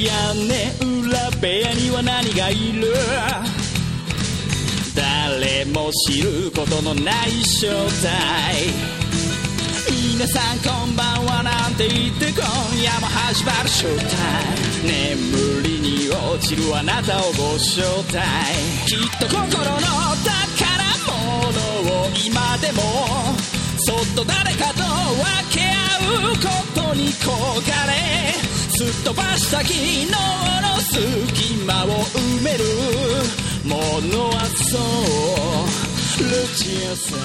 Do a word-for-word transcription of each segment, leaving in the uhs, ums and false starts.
屋根裏部屋には何がいる？誰も知ることのない正体。皆さんこんばんはなんて言って今夜も始まるショータイム。眠りに落ちるあなたをご招待。きっと心の宝物を今でもそっと誰かと分け合うことに焦がれ、すっ飛ばした昨日の隙間を埋めるものはそうルチアさん。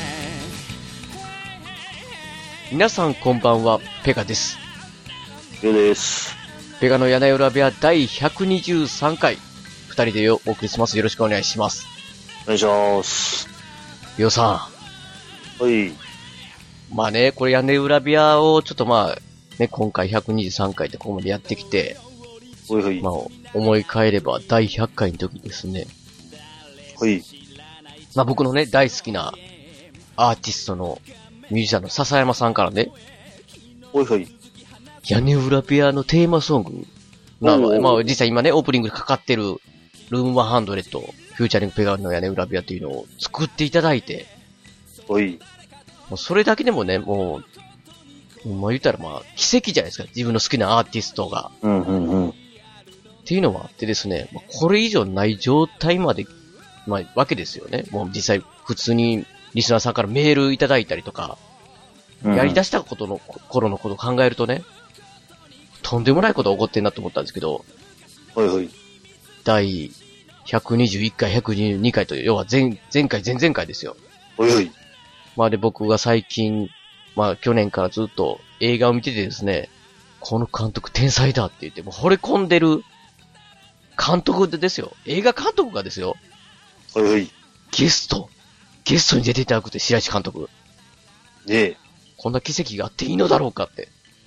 皆さんこんばんは、ペガです。 よです。 ペガの屋根裏部屋第ひゃくにじゅうさんかい、二人でお送りします。よろしくお願いします。 お願いします。 よさん。はい。 まあね、これ屋根裏部屋をちょっとまあ、ね、今回ひゃくにじゅうさんかいでここまでやってきて、 はいはい。 まあ、思い返ればだいひゃっかいの時ですね。 はい。 まあ僕のね、大好きなアーティストのミュージシャンの笹山さんからね、 はいはい。 屋根裏部屋のテーマソング、まあ、まあ実際今ね、オープニングでかかってるルームひゃく、フューチャリングペガの屋根裏部屋っていうのを作っていただいて、 はい。 もうそれだけでもね、もう、まあ言ったらまあ奇跡じゃないですか。自分の好きなアーティストが。 うんうんうん。 っていうのもあってですね、これ以上ない状態まで、まあわけですよね。もう実際普通にリスナーさんからメールいただいたりとか、うん、やり出したことの頃のことを考えるとね、とんでもないことが起こってんなと思ったんですけど、 はいはい。 第ひゃくにじゅういっかい、ひゃくにじゅうにかいという、要は前、前回、前々回ですよ。 はいはい。 まあで僕が最近、まあ去年からずっと映画を見ててですね、この監督天才だって言って、もう惚れ込んでる監督でですよ。映画監督がですよ。 はいはい。 ゲスト、ゲストに出ていただくって白石監督。 ねえ。 こんな奇跡があっていいのだろうかって。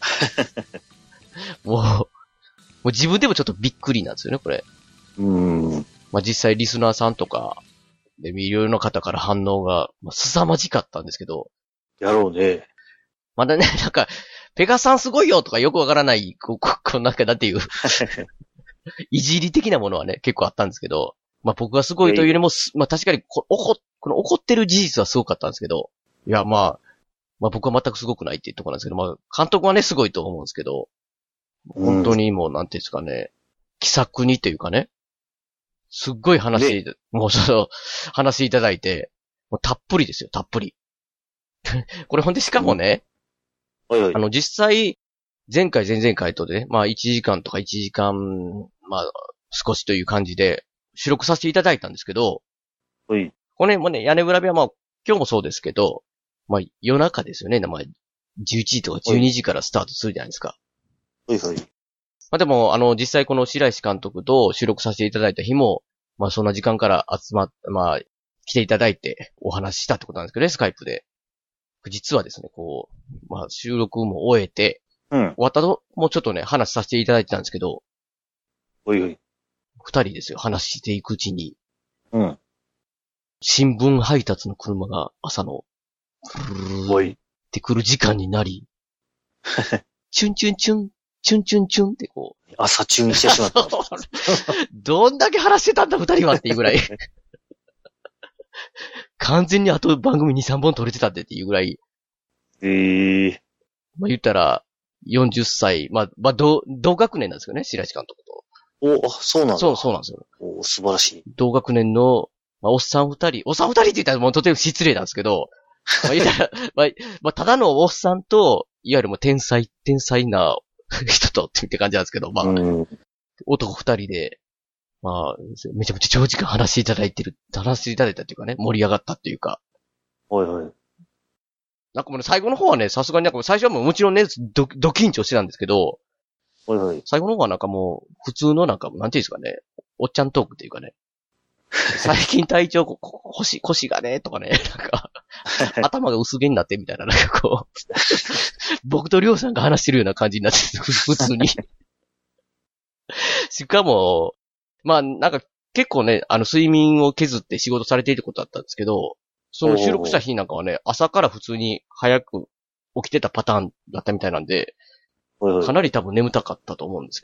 もう、もう自分でもちょっとびっくりなんですよね、これ。 うーん。 まあ実際リスナーさんとか、で、いろいろな方から反応が、まあ、凄まじかったんですけど。 やろうね。 まだね、なんか、ペガさんすごいよとかよくわからない、こう、こう、なんかなんていう、いじり的なものはね、結構あったんですけど、まあ僕がすごいというよりも、まあ確かにこ、怒、この怒ってる事実はすごかったんですけど、いや、まあ、まあ僕は全くすごくないっていうところなんですけど、まあ監督はね、すごいと思うんですけど、本当にもう、なんていうんですかね、気さくにというかね、すっごい話、ね、もうその、話いただいて、もうたっぷりですよ、たっぷり。これほんでしかもね、 はいはい、 あの実際、前回前々回とでね、まあいちじかんとかいちじかん、まあ少しという感じで収録させていただいたんですけど、 はい。 これもね、屋根裏部屋はまあ今日もそうですけど、まあ夜中ですよね、まあじゅういちじとかじゅうにじからスタートするじゃないですか。 はいはい。 まあでも、あの、実際この白石監督と収録させていただいた日も、まあそんな時間から集まっ、まあ、来ていただいてお話ししたってことなんですけどね、スカイプで。実はですね、こう、まあ収録も終えて、 うん。 終わったと、もうちょっとね、話させていただいてたんですけど、 はいはい。 二人ですよ、話していくうちに。 うん。 新聞配達の車が朝の、 はい。 ってくる時間になり、チュンチュンチュン、チュンチュンチュンってこう。 朝チュンしてしまった。 どんだけ話してたんだ、二人はっていうぐらい。完全にあと番組に、さんぼん撮れてたってっていうぐらい。 ええー。 まあ言ったら、よんじゅっさい、まあ、まあ、同、同学年なんですよね、白石監督と。 お、あ、そうなんだ。 そう、そうなんですよ。 お、素晴らしい。 同学年の、まあ、おっさん二人、おっさん二人って言ったらもうとても失礼なんですけど、まあ言ったら、まあ、まあ、ただのおっさんと、いわゆるもう天才、天才な人とって感じなんですけど、まあ、うん、男二人で、まあ、めちゃくちゃ長時間話していただいてる、話していただいたっていうかね、盛り上がったっていうか。 はいはい。 なんかもう最後の方はね、さすがになんか最初はもうもちろんね、ド、ド緊張してたんですけど、 はいはい。 最後の方はなんかもう、普通のなんか、なんていうんですかね、おっちゃんトークっていうかね、最近体調、腰、腰がね、とかね、なんか、頭が薄毛になってみたいな、なんかこう、僕とりょうさんが話してるような感じになってる、普通に。しかも、まあなんか結構ね、あの睡眠を削って仕事されていることだったんですけど、その収録した日なんかはね、朝から普通に早く起きてたパターンだったみたいなんで、かなり多分眠たかったと思うんですけど、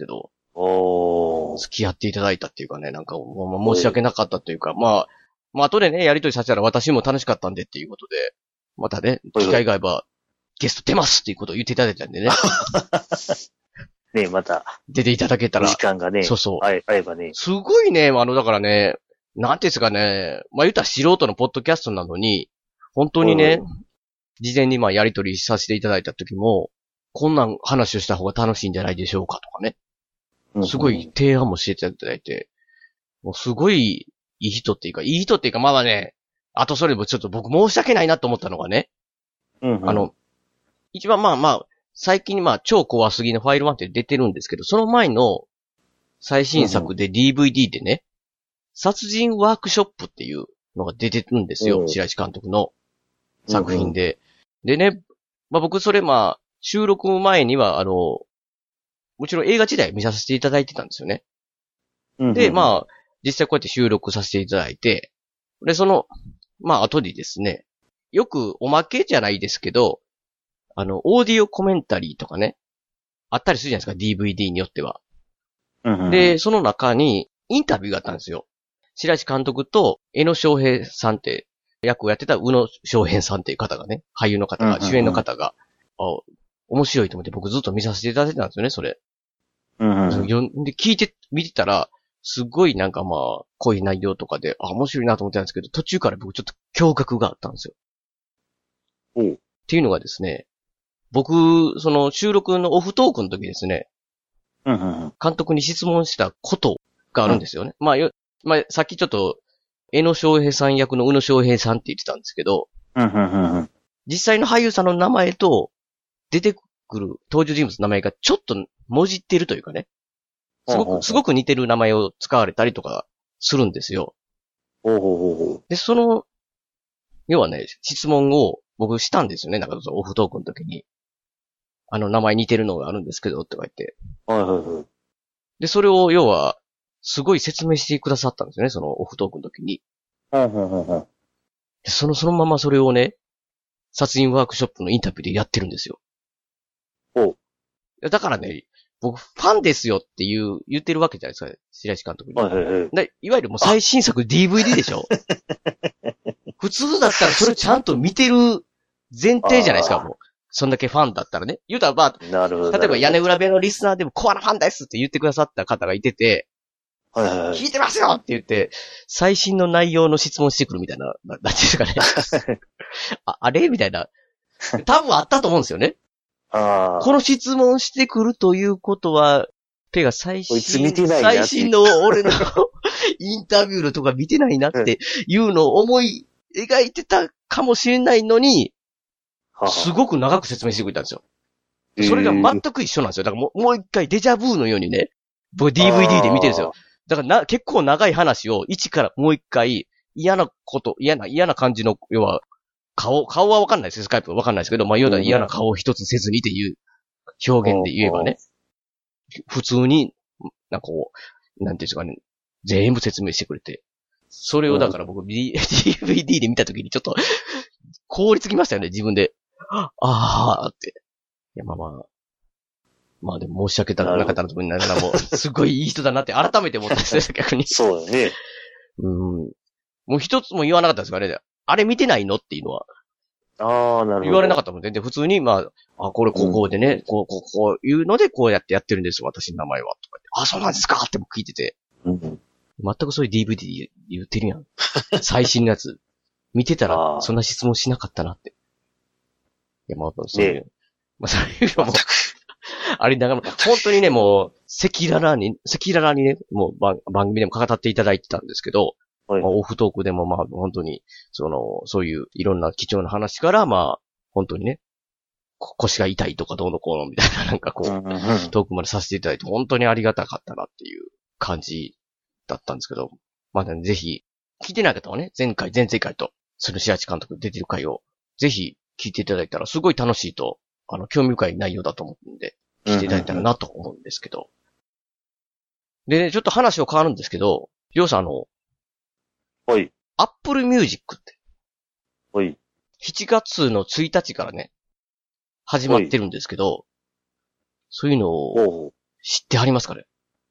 おー。 付き合っていただいたっていうかね、なんか、もう申し訳なかったというか、まあ、まあ後でね、やりとりさせたら私も楽しかったんでっていうことで、またね、機会があれば、ゲスト出ますっていうことを言っていただいたんでね。 ねまた。 出ていただけたら。 時間がね。 そうそう。 あればね。 すごいね、あの、だからね、なんていうんですかね、まあ言ったら素人のポッドキャストなのに、本当にね、事前にまあやりとりさせていただいた時も、こんなん話をした方が楽しいんじゃないでしょうかとかね。すごい提案もしていただいて、もうすごいいい人っていうか、いい人っていうか、まあまあね、あとそれもちょっと僕申し訳ないなと思ったのがね、 うんうん、 あの、一番まあまあ、最近まあ超怖すぎのファイルワンって出てるんですけど、その前の最新作で ディーブイディー でね、殺人ワークショップっていうのが出てるんですよ、白石監督の作品で。でね、まあ僕それまあ、収録前にはあの、もちろん映画時代見させていただいてたんですよね。で、まあ、実際こうやって収録させていただいて、で、その、まあ後にですね、よくおまけじゃないですけど、あの、オーディオコメンタリーとかね、あったりするじゃないですか、ディーブイディー によっては。 うんうん、 で、その中にインタビューがあったんですよ。白石監督と江野翔平さんって、役をやってた宇野翔平さんっていう方がね、俳優の方が、主演の方が、あ、面白いと思って僕ずっと見させていただいてたんですよね、それ。 うんうん、 で、聞いて、見てたら、すごいなんかまあ、こういう内容とかで、あ、面白いなと思ってたんですけど、途中から僕ちょっと驚愕があったんですよ。 おう。 っていうのがですね、僕、その収録のオフトークの時ですね、 うんうんうん、 監督に質問したことがあるんですよね。うん、まあよ、まあ、さっきちょっと、江野翔平さん役の宇野翔平さんって言ってたんですけど、 うんうんうん、 実際の俳優さんの名前と、出てくる登場人物の名前がちょっともじってるというかね、すごく、すごく似てる名前を使われたりとかするんですよ。 おうおうおう、 で、その、要はね、質問を僕したんですよね。なんかオフトークの時に。あの名前似てるのがあるんですけど、とか言って。 はいはいはい。 で、それを要は、すごい説明してくださったんですよね、そのオフトークの時に。 はいはいはいはい。 で、その、そのままそれをね、殺人ワークショップのインタビューでやってるんですよ。 おう。 だからね、僕、ファンですよっていう、言ってるわけじゃないですか、白石監督に。 はいはいはい。 でいわゆるもう最新作 ディーブイディー でしょ普通だったらそれちゃんと見てる前提じゃないですか、もう。そんだけファンだったらね。言うたらまあ、 なるほど。 例えば屋根裏部屋のリスナーでもコアなファンですって言ってくださった方がいてて、 はいはいはい。 聞いてますよって言って、最新の内容の質問してくるみたいな、な、なんていうんですかね。あ、あれみたいな。多分あったと思うんですよね。 ああ。 この質問してくるということは、ペが最新、 こいつ見てないなって最新の俺のインタビューのとか見てないなっていうのを思い描いてたかもしれないのに、すごく長く説明してくれたんですよ。それが全く一緒なんですよ。だからもう、もう一回デジャブーのようにね、僕 ディーブイディー で見てるんですよ。だからな、結構長い話を一からもう一回嫌なこと、嫌な、嫌な感じの、要は、顔、顔はわかんないです。スカイプはわかんないですけど、まあ、要は嫌な顔を一つせずにっていう表現で言えばね、普通に、なんかこう、なんていうんですかね、全部説明してくれて、それをだから僕 ディーブイディー で見たときにちょっと、凍りつきましたよね、自分で。ああーって。いや、まあまあ。まあでも申し訳なかったなと思いながらも、すごいいい人だなって改めて思ったんですね、逆に。 そうだね。 うん。もう一つも言わなかったですからね。あれ見てないのっていうのは。 ああ、なるほど。 言われなかったもん。全然普通に、まあ、あ、これここでね、うん、こう、こう、こういうのでこうやってやってるんですよ、私の名前は。とか言ってあ、そうなんですかっても聞いてて。 うん、 全くそういう ディーブイディー 言ってるやん。最新のやつ。見てたら、そんな質問しなかったなって。いや、まあ、そういう。ね、まあ、そういうのも、ありながら、本当にね、もう、赤裸々に、赤裸々にね、もう番、番組でも語っていただいてたんですけど、はい、まあ、オフトークでもまあ、本当に、その、そういういろんな貴重な話から、まあ、本当にね、腰が痛いとかどうのこうのみたいな、なんかこう、うんうん、トークまでさせていただいて、本当にありがたかったなっていう感じだったんですけど、まあ、ね、ぜひ、聞いてない方はね、前回、前々回と、その白石監督出てる回を、ぜひ聞いていただいたら、すごい楽しいと、あの、興味深い内容だと思うんで、聞いていただいたらなと思うんですけど。でね、ちょっと話を変わるんですけど、りょうさんあの、 はい。 Apple Music って。 はい。 しちがつのついたちからね、始まってるんですけど、そういうのを知ってはりますかね？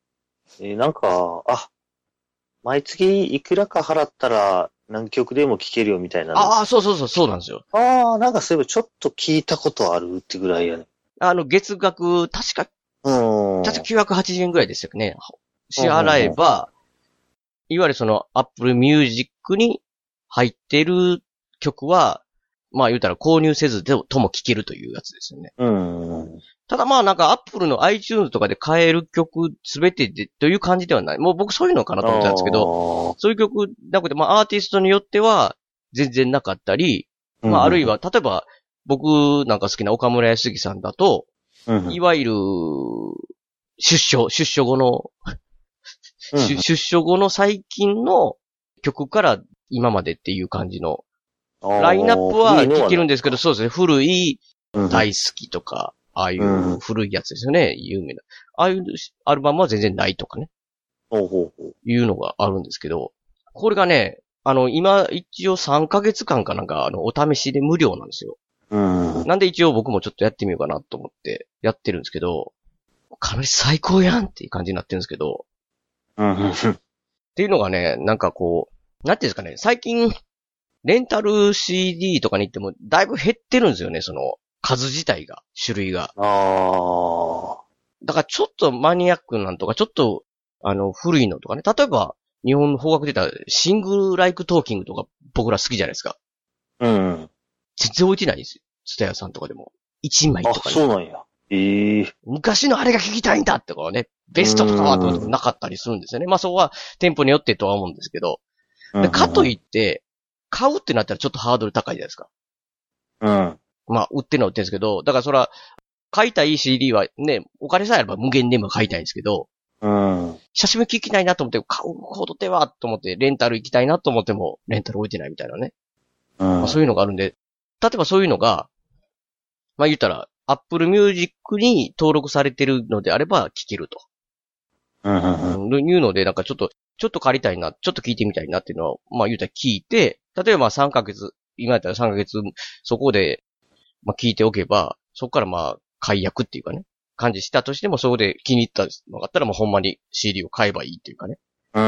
えーなんか、あ、毎月いくらか払ったら何曲でも聴けるよみたいな。 ああ、そうそうそう、そうなんですよ。 ああ、なんかそういえばちょっと聞いたことあるってぐらいやね。 あの、月額、確か、 うん。 確かきゅうひゃくはちじゅうえんぐらいですよね。支払えば、いわゆるその Apple Music に入ってる曲は、まあ言うたら購入せずでとも聴けるというやつですよね。 うん。 ただまあなんか Apple の iTunes とかで買える曲すべてでという感じではない。もう僕そういうのかなと思ってたんですけど、そういう曲なくて、まあアーティストによっては全然なかったり、まああるいは、例えば僕なんか好きな岡村康之さんだと、 うん、 いわゆる出所、出所後の、 うん、 出所後の最近の曲から今までっていう感じのラインナップは聴けるんですけど、そうですね、古い大好きとか、ああいう古いやつですよね、有名な。ああいうアルバムは全然ないとかね。 ほうほうほう。 いうのがあるんですけど、これがね、あの、今、一応さんかげつかんかなんか、あの、お試しで無料なんですよ。 うん。 なんで一応僕もちょっとやってみようかなと思ってやってるんですけど、かなり最高やんっていう感じになってるんですけど、 うん。 っていうのがね、なんかこう、なんていうんですかね、最近、レンタル シーディー とかに行っても、だいぶ減ってるんですよね、その、数自体が、種類が。 ああ。 だからちょっとマニアックなんとか、ちょっと、あの、古いのとかね。例えば、日本の邦楽で言ったら、シングルライクトーキングとか僕ら好きじゃないですか。 うん。 全然置いてないんですよ。ツタヤさんとかでも。一枚とかあ、 ね。 そうなんや。ええー。 昔のあれが聞きたいんだってかね。ベストとかはどうとかなかったりするんですよね。まあそこは店舗によってとは思うんですけど。でかといって、買うってなったらちょっとハードル高いじゃないですか。 うん。 まあ、売ってるのは売ってるんですけど、だからそら、買いたい シーディー はね、お金さえあれば無限でも買いたいんですけど、 うん。 久しぶりに聞きたいなと思って、買うほどではと思って、レンタル行きたいなと思っても、レンタル置いてないみたいなね。 うん。 まあ、そういうのがあるんで、例えばそういうのが、まあ言ったら、Apple Music に登録されてるのであれば聞けると。 うん。 うん。いうので、なんかちょっと、ちょっと借りたいな、ちょっと聞いてみたいなっていうのを、まあ言うたら聞いて、例えばまあさんかげつ、今やったらさんかげつ、そこで、まあ聞いておけば、そこからまあ、解約っていうかね、感じしたとしても、そこで気に入ったのがあったら、もうほんまに シーディー を買えばいいっていうかね。 うん。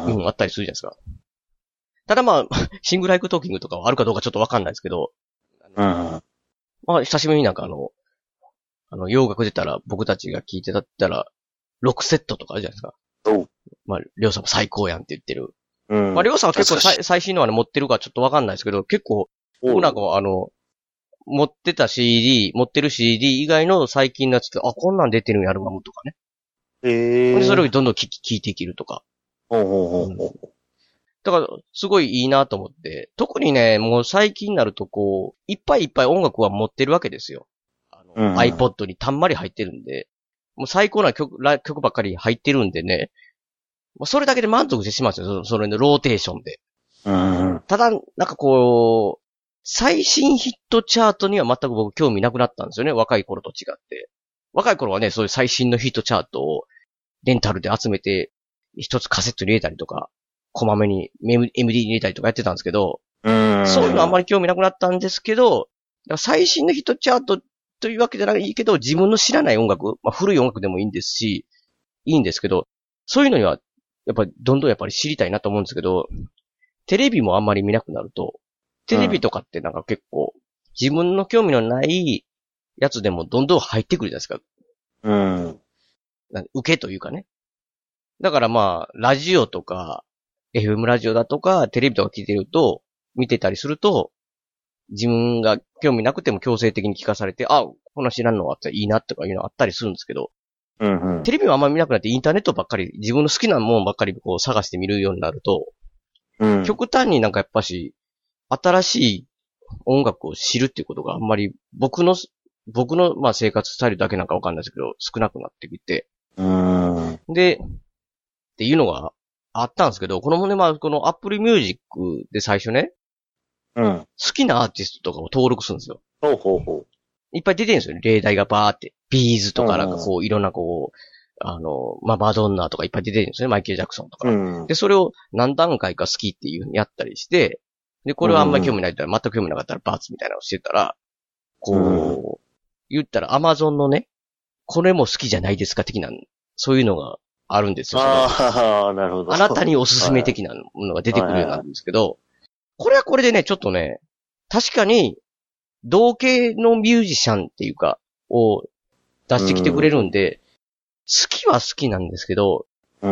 うん、あったりするじゃないですか。ただまあ、シングルライクトーキングとかはあるかどうかちょっとわかんないですけど、 うん。 まあ、久しぶりになんかあの、あの、洋楽出たら、僕たちが聞いてたったら、ろくセットとかあるじゃないですか。 おう。 まあ、りょうさんも最高やんって言ってる。 うん。 まあ、りょうさんは結構確か最新のあれ持ってるかちょっとわかんないですけど、結構、僕なんかはあの、持ってた シーディー、持ってる シーディー 以外の最近のやつって、あ、こんなん出てるんやアルバムとかね。 へえ。 で、それをどんどん聞き、聞いていけるとか。 ほうほうほうほう。 だから、すごいいいなと思って。特にね、もう最近になるとこう、いっぱいいっぱい音楽は持ってるわけですよ。あの、 うん、 iPod にたんまり入ってるんで。もう最高な曲、曲ばっかり入ってるんでね。もうそれだけで満足してしまうんですよ。それのローテーションで。 うん。 ただ、なんかこう、最新ヒットチャートには全く僕興味なくなったんですよね。若い頃と違って。若い頃はね、そういう最新のヒットチャートをレンタルで集めて、一つカセットに入れたりとか、こまめに エムディー に入れたりとかやってたんですけど、 うん。 そういうのはあんまり興味なくなったんですけど、最新のヒットチャートというわけじゃないけど、自分の知らない音楽、まあ古い音楽でもいいんですし、いいんですけど、そういうのには、やっぱりどんどんやっぱり知りたいなと思うんですけど、テレビもあんまり見なくなると、テレビとかってなんか結構、自分の興味のないやつでもどんどん入ってくるじゃないですか。 うん。 受けというかね。だからまあ、ラジオとか、エフエム ラジオだとか、テレビとか聞いてると、見てたりすると、自分が興味なくても強制的に聞かされて、あ、この知らんのあったらいいなとかいうのあったりするんですけど、 うん。 テレビはあんまり見なくなってインターネットばっかり、自分の好きなものばっかりこう探して見るようになると、 うん。 極端になんかやっぱし、新しい音楽を知るっていうことがあんまり僕の、僕のまあ生活スタイルだけなんかわかんないですけど、少なくなってきて。 うん。 で、っていうのがあったんですけど、このね、まあこの Apple Music で最初ね、 うん。 好きなアーティストとかを登録するんですよ。 ほうほうほう。 いっぱい出てるんですよね。例題がバーって。ビーズとかなんかこうう、いろんなこう、あの、まあマドンナとかいっぱい出てるんですね。マイケル・ジャクソンとか。 うん。 で、それを何段階か好きっていう風にやったりして、で、これはあんまり興味ないったら、全く興味なかったらバーツみたいなのをしてたら、こう、言ったら Amazon のね、これも好きじゃないですか的な、そういうのがあるんですよ。 ああ、なるほど。 あなたにおすすめ的なものが出てくるようになるんですけど、これはこれでね、ちょっとね、確かに、同系のミュージシャンっていうか、を出してきてくれるんで、好きは好きなんですけど、 うん。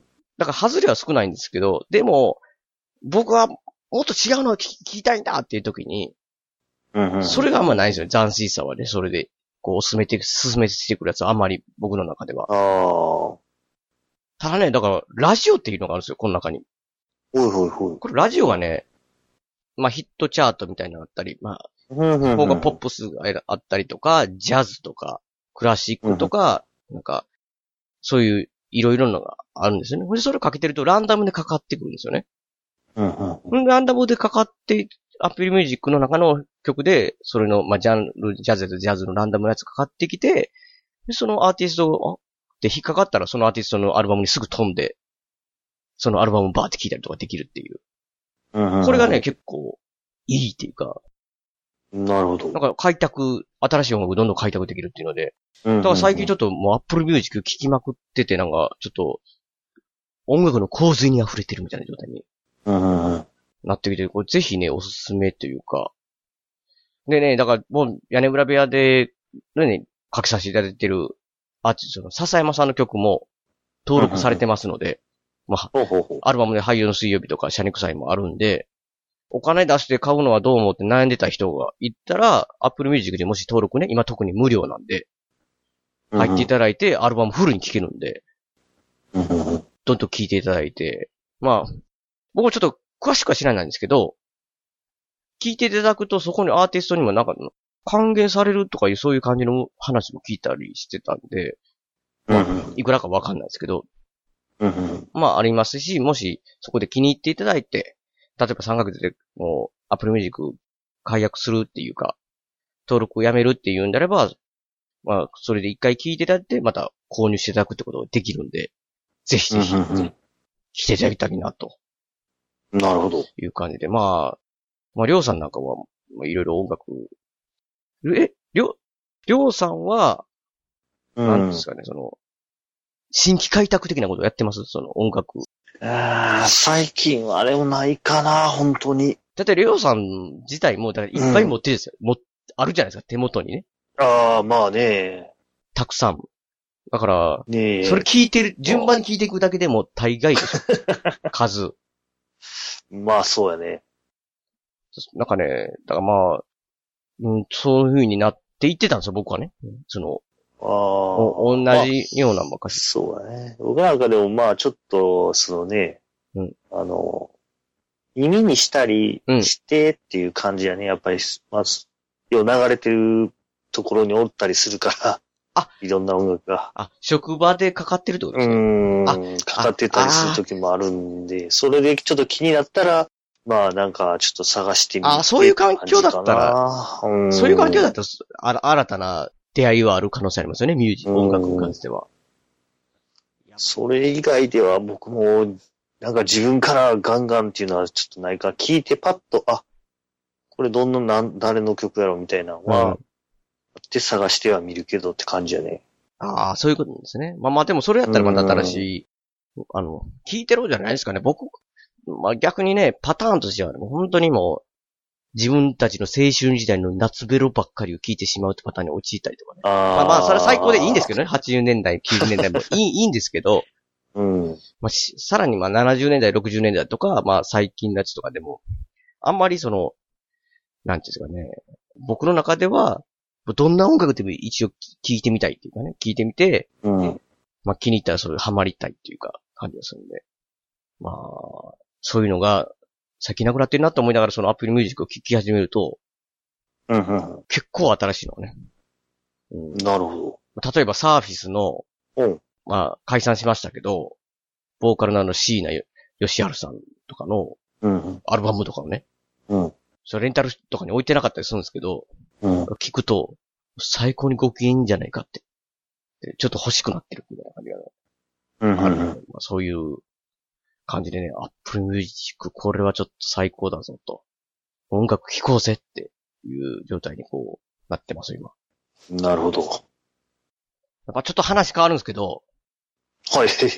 だから外れは少ないんですけど、でも、僕はもっと違うのを聞き聞きたいんだっていう時に、 うんうん、 それがあんまないんですよ。斬新さはね、それで、こう、進めて、進めてくるやつはあんまり僕の中では。 ああ。 ただね、だから、ラジオっていうのがあるんですよ、この中に。 ほいほいほい。 これラジオがね、まあヒットチャートみたいなのがあったり、まあ、 うんうんうん、 ここがポップスがあったりとか、ジャズとか、クラシックとか、うん、なんか、そういういろいろなのがあるんですよね。で、それをかけてるとランダムでかかってくるんですよね。 うんうん、 ランダムでかかって、アップルミュージックの中の曲で、それの、まあ、ジャンル、ジャズとジャズのランダムのやつかかってきて、で、そのアーティストで引っかかったら、そのアーティストのアルバムにすぐ飛んで、そのアルバムをバーって聴いたりとかできるっていう。 うんうん、 これがね、結構いいっていうか。 なるほど。 なんか開拓、新しい音楽をどんどん開拓できるっていうので。だから最近ちょっともうアップルミュージック聴きまくってて、なんかちょっと、音楽の洪水に溢れてるみたいな状態に。 うんうんなってきて、これぜひね、おすすめというか。でね、だからもう屋根裏部屋で、ね、書きさせていただいてるアーティストの笹山さんの曲も登録されてますので、まあ、 ほうほうほう、 アルバムで俳優の水曜日とかシャニクサイもあるんで、お金出して買うのはどう思って悩んでた人がいたら、Apple Music でもし登録ね、今特に無料なんで、入っていただいて、アルバムフルに聴けるんで、どんどん聴いていただいて、まあ、僕はちょっと詳しくは知らないんですけど、聞いていただくとそこにアーティストにもなんか還元されるとかいうそういう感じの話も聞いたりしてたんで、まあ、いくらかわかんないですけど、まあありますし、もしそこで気に入っていただいて、例えばさんかげつでもう Apple Music 解約するっていうか、登録をやめるっていうんであれば、まあそれで一回聞いていただいて、また購入していただくってことができるんで、ぜひぜひ、来ていただきたいなと。 なるほど。 いう感じで、まあ、まあ、りょうさんなんかは、まあ、いろいろ音楽、え、りょう、りょうさんは、なんですかね、その、新規開拓的なことをやってますその音楽。 ああ、最近はあれもないかな、本当に。 だってりょうさん自体も、だからいっぱい持ってるんですよ。うん、も、あるじゃないですか、手元にね。 ああ、まあね。 たくさん。だから、 ねえ。 それ聞いてる、順番に聞いていくだけでも大概でしょ。数。 まあそうやね。 なんかね、だからまあ、うん、そういう風になっていってたんですよ、僕はね。その、 ああ。 同じようなばかり。 そうだね。僕なんかでもまあちょっと、そのね、 うん、 あの、耳にしたりしてっていう感じやね。やっぱり、まあ、よう流れてるところにおったりするから、 あ、 いろんな音楽が。 あ、職場でかかってるってことですか？ うーん、かかってたりする時もあるんで、それでちょっと気になったら、まあなんかちょっと探してみて。 あ、そういう環境だったら、うん、そういう環境だったら、あ新たな出会いはある可能性ありますよね、ミュージック、音楽に関しては。 それ以外では僕も、なんか自分からガンガンっていうのはちょっとないから、聞いてパッと、あ、これどんな、誰の曲やろみたいなのは、うん、で探しては見るけどって感じやね。 ああ、そういうことなんですね。まあまあでもそれやったらまた新しい、あの、聞いてろじゃないですかね。僕、まあ逆にね、パターンとしては、ね、本当にもう、自分たちの青春時代の夏ベロばっかりを聞いてしまうってパターンに陥ったりとかね。あまあまあ、それは最高でいいんですけどね。はちじゅうねんだい、きゅうじゅうねんだいもいい、いいんですけど、 うん。 まあ、さらにまあななじゅうねんだい、ろくじゅうねんだいとか、まあ最近のやつとかでも、あんまりその、なんていうんですかね、僕の中では、どんな音楽でも一応聞いてみたいっていうかね、聞いてみて、 うん、 まあ気に入ったらそれハマりたいっていうか、感じがするんで。まあ、そういうのが、最近なくなってるなと思いながらそのApple Musicを聴き始めると、 うんうん、 結構新しいのね、 うん。なるほど。例えばサーフィスの、 うん、 まあ解散しましたけど、ボーカルのあの椎名義治さんとかの、アルバムとかをね、 うん、 それレンタルとかに置いてなかったりするんですけど、 うん、 聞くと、最高にご機嫌じゃないかって。ちょっと欲しくなってるみたいな感じが、 うんある、まあ、そういう感じでね、Apple Music これはちょっと最高だぞと。音楽聴こうぜっていう状態にこうなってます、今。 なるほど。 やっぱちょっと話変わるんですけど、 はい。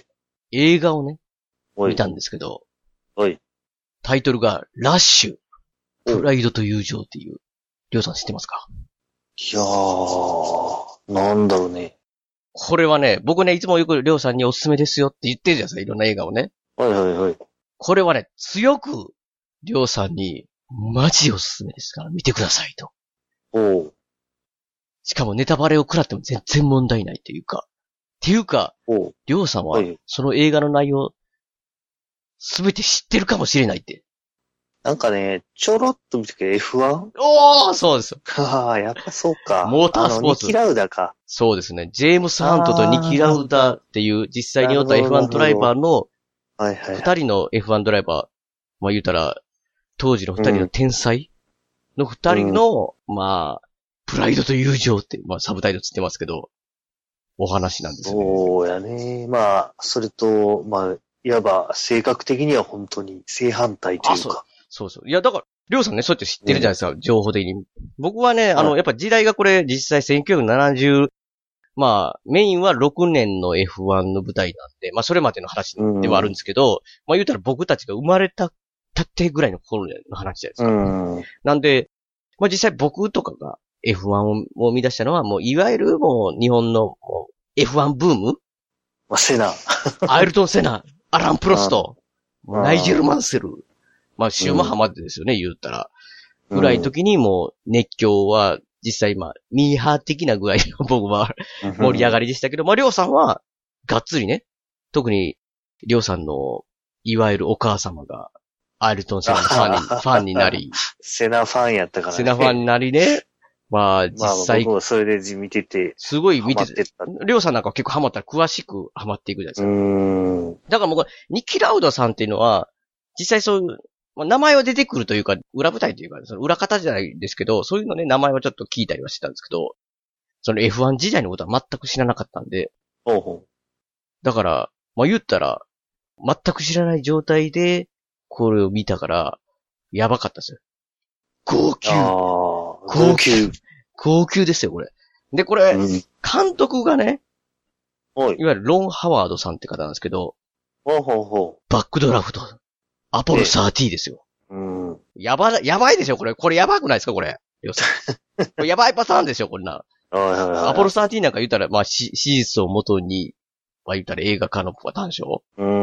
映画をね、 おい見たんですけど、 おい。 タイトルが、ラッシュ、プライドと友情っていう、りょうさん知ってますか？ いやー、なんだろうね。 これはね、僕ね、いつもよくりょうさんにおすすめですよって言ってるじゃないですか、いろんな映画をね。 はいはいはい。 これはね、強く、りょうさんに、マジおすすめですから、見てくださいと。 おう。 しかもネタバレを食らっても全然問題ないっていうか、っていうか、 おう。 りょうさんはは、い。 その映画の内容、すべて知ってるかもしれないって。 なんかね、ちょろっと見たけど エフワン? おー、そうですよ。 はあ、やっぱそうか。 モータースポーツあの、ニキラウダか。 そうですね。ジェームス・ハントとニキ・ラウダっていう実際に乗った エフワン ドライバーのはいはい。 二人の エフワン ドライバー、まあ言うたら、当時の二人の天才の二人の、うん、まあ、プライドと友情って、まあサブタイトルつってますけど、お話なんですよね。 そうやね。まあ、それと、まあ、いわば性格的には本当に正反対というか。 そうそうそう。いや、だから、りょうさんね、そうやって知ってるじゃないですか、うん、情報的に。僕はね、あの、やっぱ時代がこれ、実際せんきゅうひゃくななじゅう、まあ、メインはろくねんの エフワン の舞台なんで、まあ、それまでの話ではあるんですけど、うん、まあ、言うたら僕たちが生まれた、たってぐらいの頃の話じゃないですか。うん、なんで、まあ、実際僕とかが エフワン を生み出したのは、もう、いわゆるもう、日本の エフワン ブーム、 まあ、セナ。 アイルトン・セナ、アラン・プロスト、ナイジェル・マンセル、まあ、シューマハマでですよね、うん、言ったら。ぐらいの時にもう、熱狂は、実際、まあ、ミーハー的な具合の僕は盛り上がりでしたけど、まあ、りょうさんは、がっつりね、特に、りょうさんの、いわゆるお母様が、アイルトン・セナのファンに、ファンになり。 セナファンやったからね。 セナファンになりね。まあ、実際。 まあ、僕もそれで見てて。 すごい見てて。りょうさんなんか結構ハマったら詳しくハマっていくじゃないですか。 うーん。 だから僕、ニッキ・ラウダさんっていうのは、実際そういう、まあ、名前は出てくるというか、裏舞台というか、その裏方じゃないですけど、そういうのね、名前はちょっと聞いたりはしてたんですけど、その エフワン 時代のことは全く知らなかったんで、 ほうほう。 だから、まあ、言ったら、全く知らない状態で、これを見たから、やばかったですよ。号泣。 号泣。号泣ですよ、これ。で、これ、うん、監督がね、いわゆるロン・ハワードさんって方なんですけど、 ほうほうほう。 バックドラフト。アポロサーティーですよ。 うん。 やば、やばいでしょ、これ。これやばくないですか、これ。これやばいパターンでしょ、こんな。 はいはいはい。 アポロサーティーなんか言ったら、まあ、史実をもとに、まあ言ったら映画化のパターンでしょ。 うん。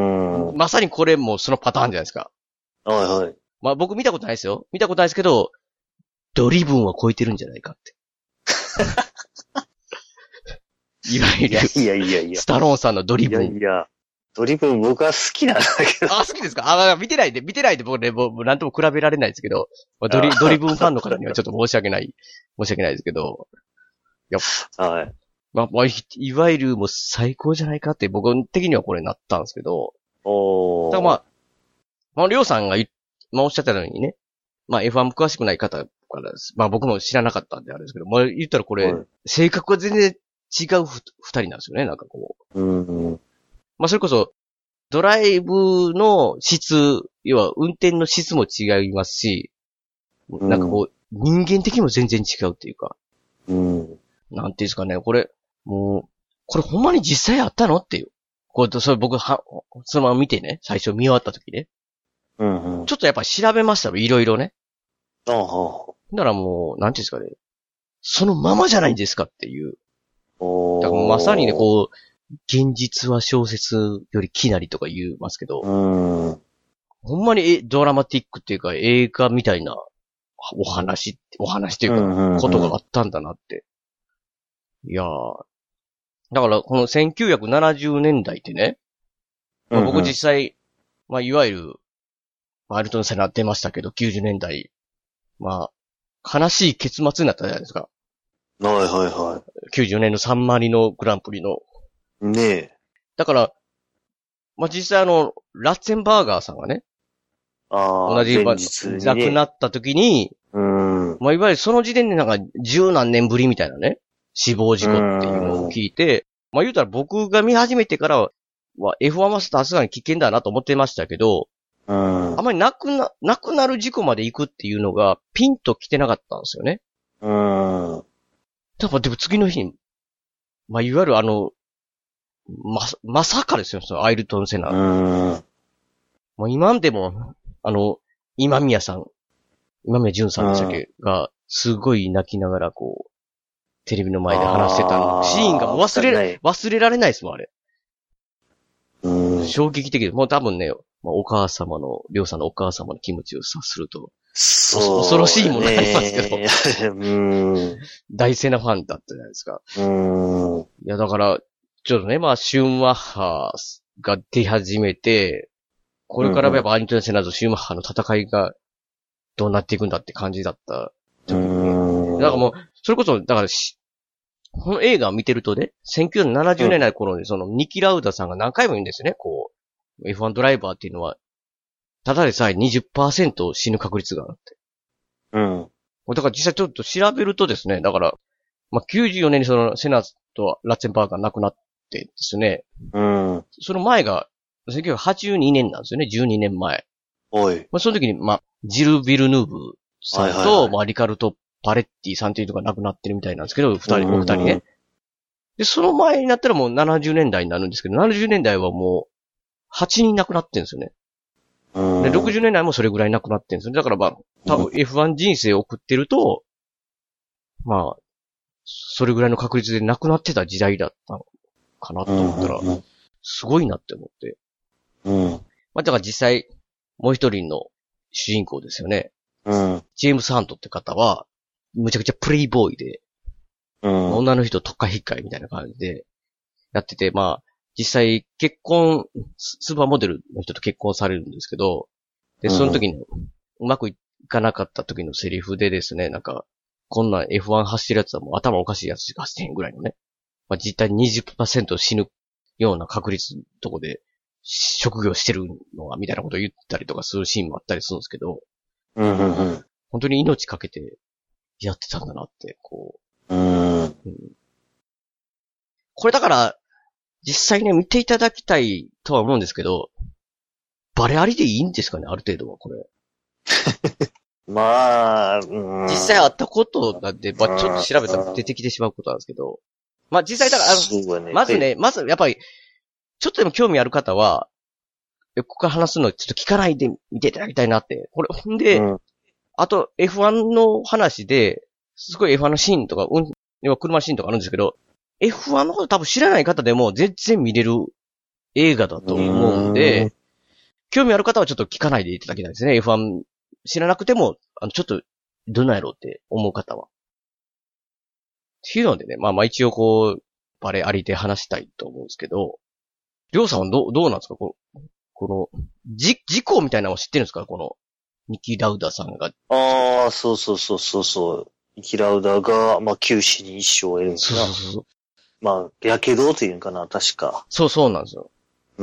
まさにこれもそのパターンじゃないですか。 はいはい。 まあ僕見たことないですよ。見たことないですけど、ドリブンは超えてるんじゃないかって。いわゆる。 いやいやいやいや。 スタローンさんのドリブン。 いやいや。ドリブン僕は好きなんだけど。 あ、好きですか？あ、見てないで、見てないで僕ね、もうなんとも比べられないですけど、まあ、ドリ、ドリブンファンの方にはちょっと申し訳ない、申し訳ないですけど、いや、 はい。 まあ、まあ、いわゆるもう最高じゃないかって僕的にはこれなったんですけど、 おー。 だからまあ、まあ、りょうさんが言、まあ、おっしゃったようにね、まあ、エフワン 詳しくない方からです。まあ、僕も知らなかったんであれですけど、まあ、言ったらこれ、はい、性格が全然違うふ二人なんですよね、なんかこう。うん。 まあ、それこそ、ドライブの質、要は運転の質も違いますし、うん、なんかこう、人間的にも全然違うっていうか、 うん。 なんていうんですかね、これ、もう、これほんまに実際あったのっていう。これ、それ僕は、そのまま見てね、最初見終わった時ね。 うんうん。 ちょっとやっぱ調べましたよ、いろいろね。 ああ。 だからもう、なんていうんですかね、そのままじゃないですかっていう。 おー。 だからまさにね、こう、現実は小説よりきなりとか言いますけど、 うん。 ほんまにえドラマティックっていうか映画みたいなお話、お話っていうか、 うんうんうん、 ことがあったんだなって。いやー。だからこのせんきゅうひゃくななじゅうねんだいってね、まあ、僕実際、まあいわゆる、アイルトンセナ出ましたけど、きゅうじゅうねんだい、まあ、悲しい結末になったじゃないですか。 はいはいはい。 きゅうじゅうねんのサンマリノグランプリの。 ねえ。 だから、まあ、実際あの、ラッツェンバーガーさんがね、 あ同じ、 まあ、ね、 亡くなった時に、 うん。 まあ、いわゆるその時点でなんか十何年ぶりみたいなね、死亡事故っていうのを聞いて、まあ、言うたら僕が見始めてからは、まあ、エフワン はさすがに危険だなと思ってましたけど、 うん。 あまりなくな、なくなる事故まで行くっていうのがピンと来てなかったんですよね。 うん。 だからでも次の日に、まあ、いわゆるあの、 ま、まさかですよ、そのアイルトン・セナ。 うん。 もう今でも、あの、今宮さん、今宮淳さんでしたっけ、が、すごい泣きながらこう、テレビの前で話してたシーンがもう忘れられ、忘れられないですもん、あれ。 うん。 衝撃的で、もう多分ね、まあ、お母様の、りょうさんのお母様の気持ちを察すると、 そう、ね。 恐ろしいものがありますけど。 うん。 大セナファンだったじゃないですか。 うん。 いや、だから、ちょっとね、まあ、シューマッハが出始めて、これからやっぱアイルトン・セナとシューマッハの戦いがどうなっていくんだって感じだった時に、ね。だからもう、それこそ、だからし、この映画を見てるとね、せんきゅうひゃくななじゅうねんだい頃にそのニキ・ラウダさんが何回も言うんですよね、こう、エフワン ドライバーっていうのは、ただでさえ にじゅっパーセント 死ぬ確率があって。 うん。 だから実際ちょっと調べるとですね、だから、まあ、きゅうじゅうよねんにそのセナとラッツェンバーグが亡くなってですね、 うん。 その前が、せんきゅうひゃくはちじゅうにねんなんですよね、じゅうにねんまえ。 おい。 まあ、その時に、まあ、ジル・ビルヌーブさんと、はいはいはい、まあ、リカルト・パレッティさんっていうのが亡くなってるみたいなんですけど、二人、お二人ね。で、その前になったらもうななじゅうねんだいになるんですけど、ななじゅうねんだいはもう、はちにん亡くなってるんですよね。で、ろくじゅうねんだいもそれぐらい亡くなってるんですよね。だからまあ、多分 エフワン 人生を送ってると、まあ、それぐらいの確率で亡くなってた時代だったのかなと思ったら、すごいなって思って。うん。まあ、だから実際、もう一人の主人公ですよね。うん。ジェームス・ハントって方は、むちゃくちゃプレイボーイで、うん。女の人特化引っかいみたいな感じで、やってて、まあ、実際結婚、スーパーモデルの人と結婚されるんですけど、で、その時にうまくいかなかった時のセリフでですね、なんか、こんな エフワン 走ってるやつはもう頭おかしいやつしか走ってへんぐらいのね。まあ、実際 にじゅっパーセント 死ぬような確率のとこで、職業してるのは、みたいなことを言ったりとかするシーンもあったりするんですけど、うんうんうん、本当に命かけてやってたんだなって、こう。うんうん、これだから、実際ね、見ていただきたいとは思うんですけど、バレありでいいんですかね、ある程度は、これ。 まあ、うん、 実際あったことなんで、まあ、ちょっと調べたら出てきてしまうことなんですけど、まあ実際だから、あの、ね、まずね、まずやっぱり、ちょっとでも興味ある方は、ここから話すのちょっと聞かないで見ていただきたいなって。これ、ほんで、うん、あと エフワン の話で、すごい エフワン のシーンとか、うん、車のシーンとかあるんですけど、エフワン のこと多分知らない方でも全然見れる映画だと思うんで、うん興味ある方はちょっと聞かないでいただきたいですね。エフワン 知らなくても、あの、ちょっと、どうなんやろうって思う方は。っていうのでね、まあまあ一応こう、バレありで話したいと思うんですけど、りょうさんはどう、どうなんですかこの、この、じ、事故みたいなのを知ってるんですかこの、ニキ・ラウダさんが。 ああ、そうそうそうそうそう。ニキ・ラウダが、まあ、九死に一生を得るんですが。そうそうそう。まあ、やけどというんかな、確か。 そうそうなんですよ。 うん。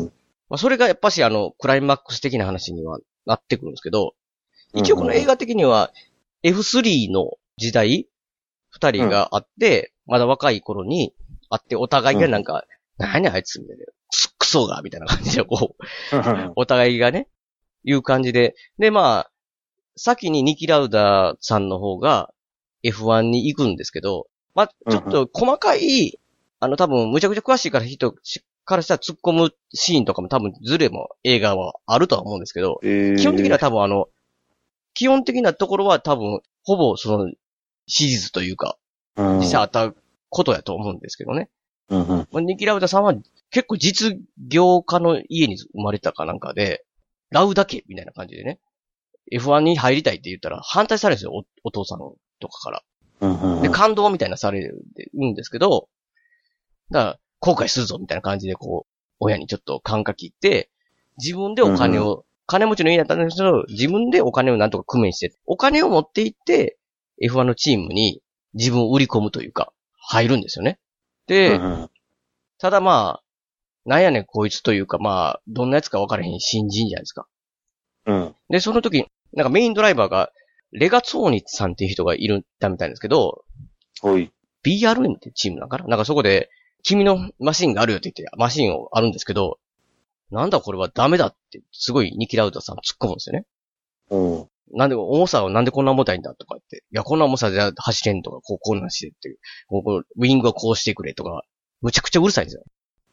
まあ、それがやっぱしあの、クライマックス的な話にはなってくるんですけど、一応この映画的には エフスリー の時代、二人があって、うん、まだ若い頃にあって、お互いがなんか、うん、何あいつみたいな、クソがみたいな感じでこう、お互いがね、いう感じで、でまあ、先にニキ・ラウダさんの方が エフワン に行くんですけど、まあ、ちょっと細かい、あの多分むちゃくちゃ詳しいから人、からしたら突っ込むシーンとかも多分ズレも映画はあるとは思うんですけど、えー、基本的には多分あの、基本的なところは多分ほぼその史実というか、うん、実際あったことやと思うんですけどね。うんうん、ニキ・ラウダさんは結構実業家の家に生まれたかなんかで、ラウダ家みたいな感じでね、エフワン に入りたいって言ったら反対されるんですよ、お, お父さんとかから、うんうん。で、感動みたいなされるんですけど、だから後悔するぞみたいな感じでこう、親にちょっと感化切って、自分でお金を、うん、金持ちの家だったんですけど、自分でお金をなんとか工面して、お金を持って行って、エフワン のチームに自分を売り込むというか、入るんですよね。で、うん、ただまあ、なんやねんこいつというかまあ、どんなやつか分からへん新人じゃないですか。うん。で、その時、なんかメインドライバーが、レガツォーニさんっていう人がいるたみたいですけど、はい。ビーアールエム ってチームなんかななんかそこで、君のマシンがあるよって言って、マシンをあるんですけど、なんだこれはダメだって、すごいニキ・ラウダさん突っ込むんですよね。うん。なんで、重さはなんでこんな重たいんだとか言って、いや、こんな重さじゃ走れんとか、こう、こんなんしてって、こう、ウィングはこうしてくれとか、むちゃくちゃうるさいんですよ。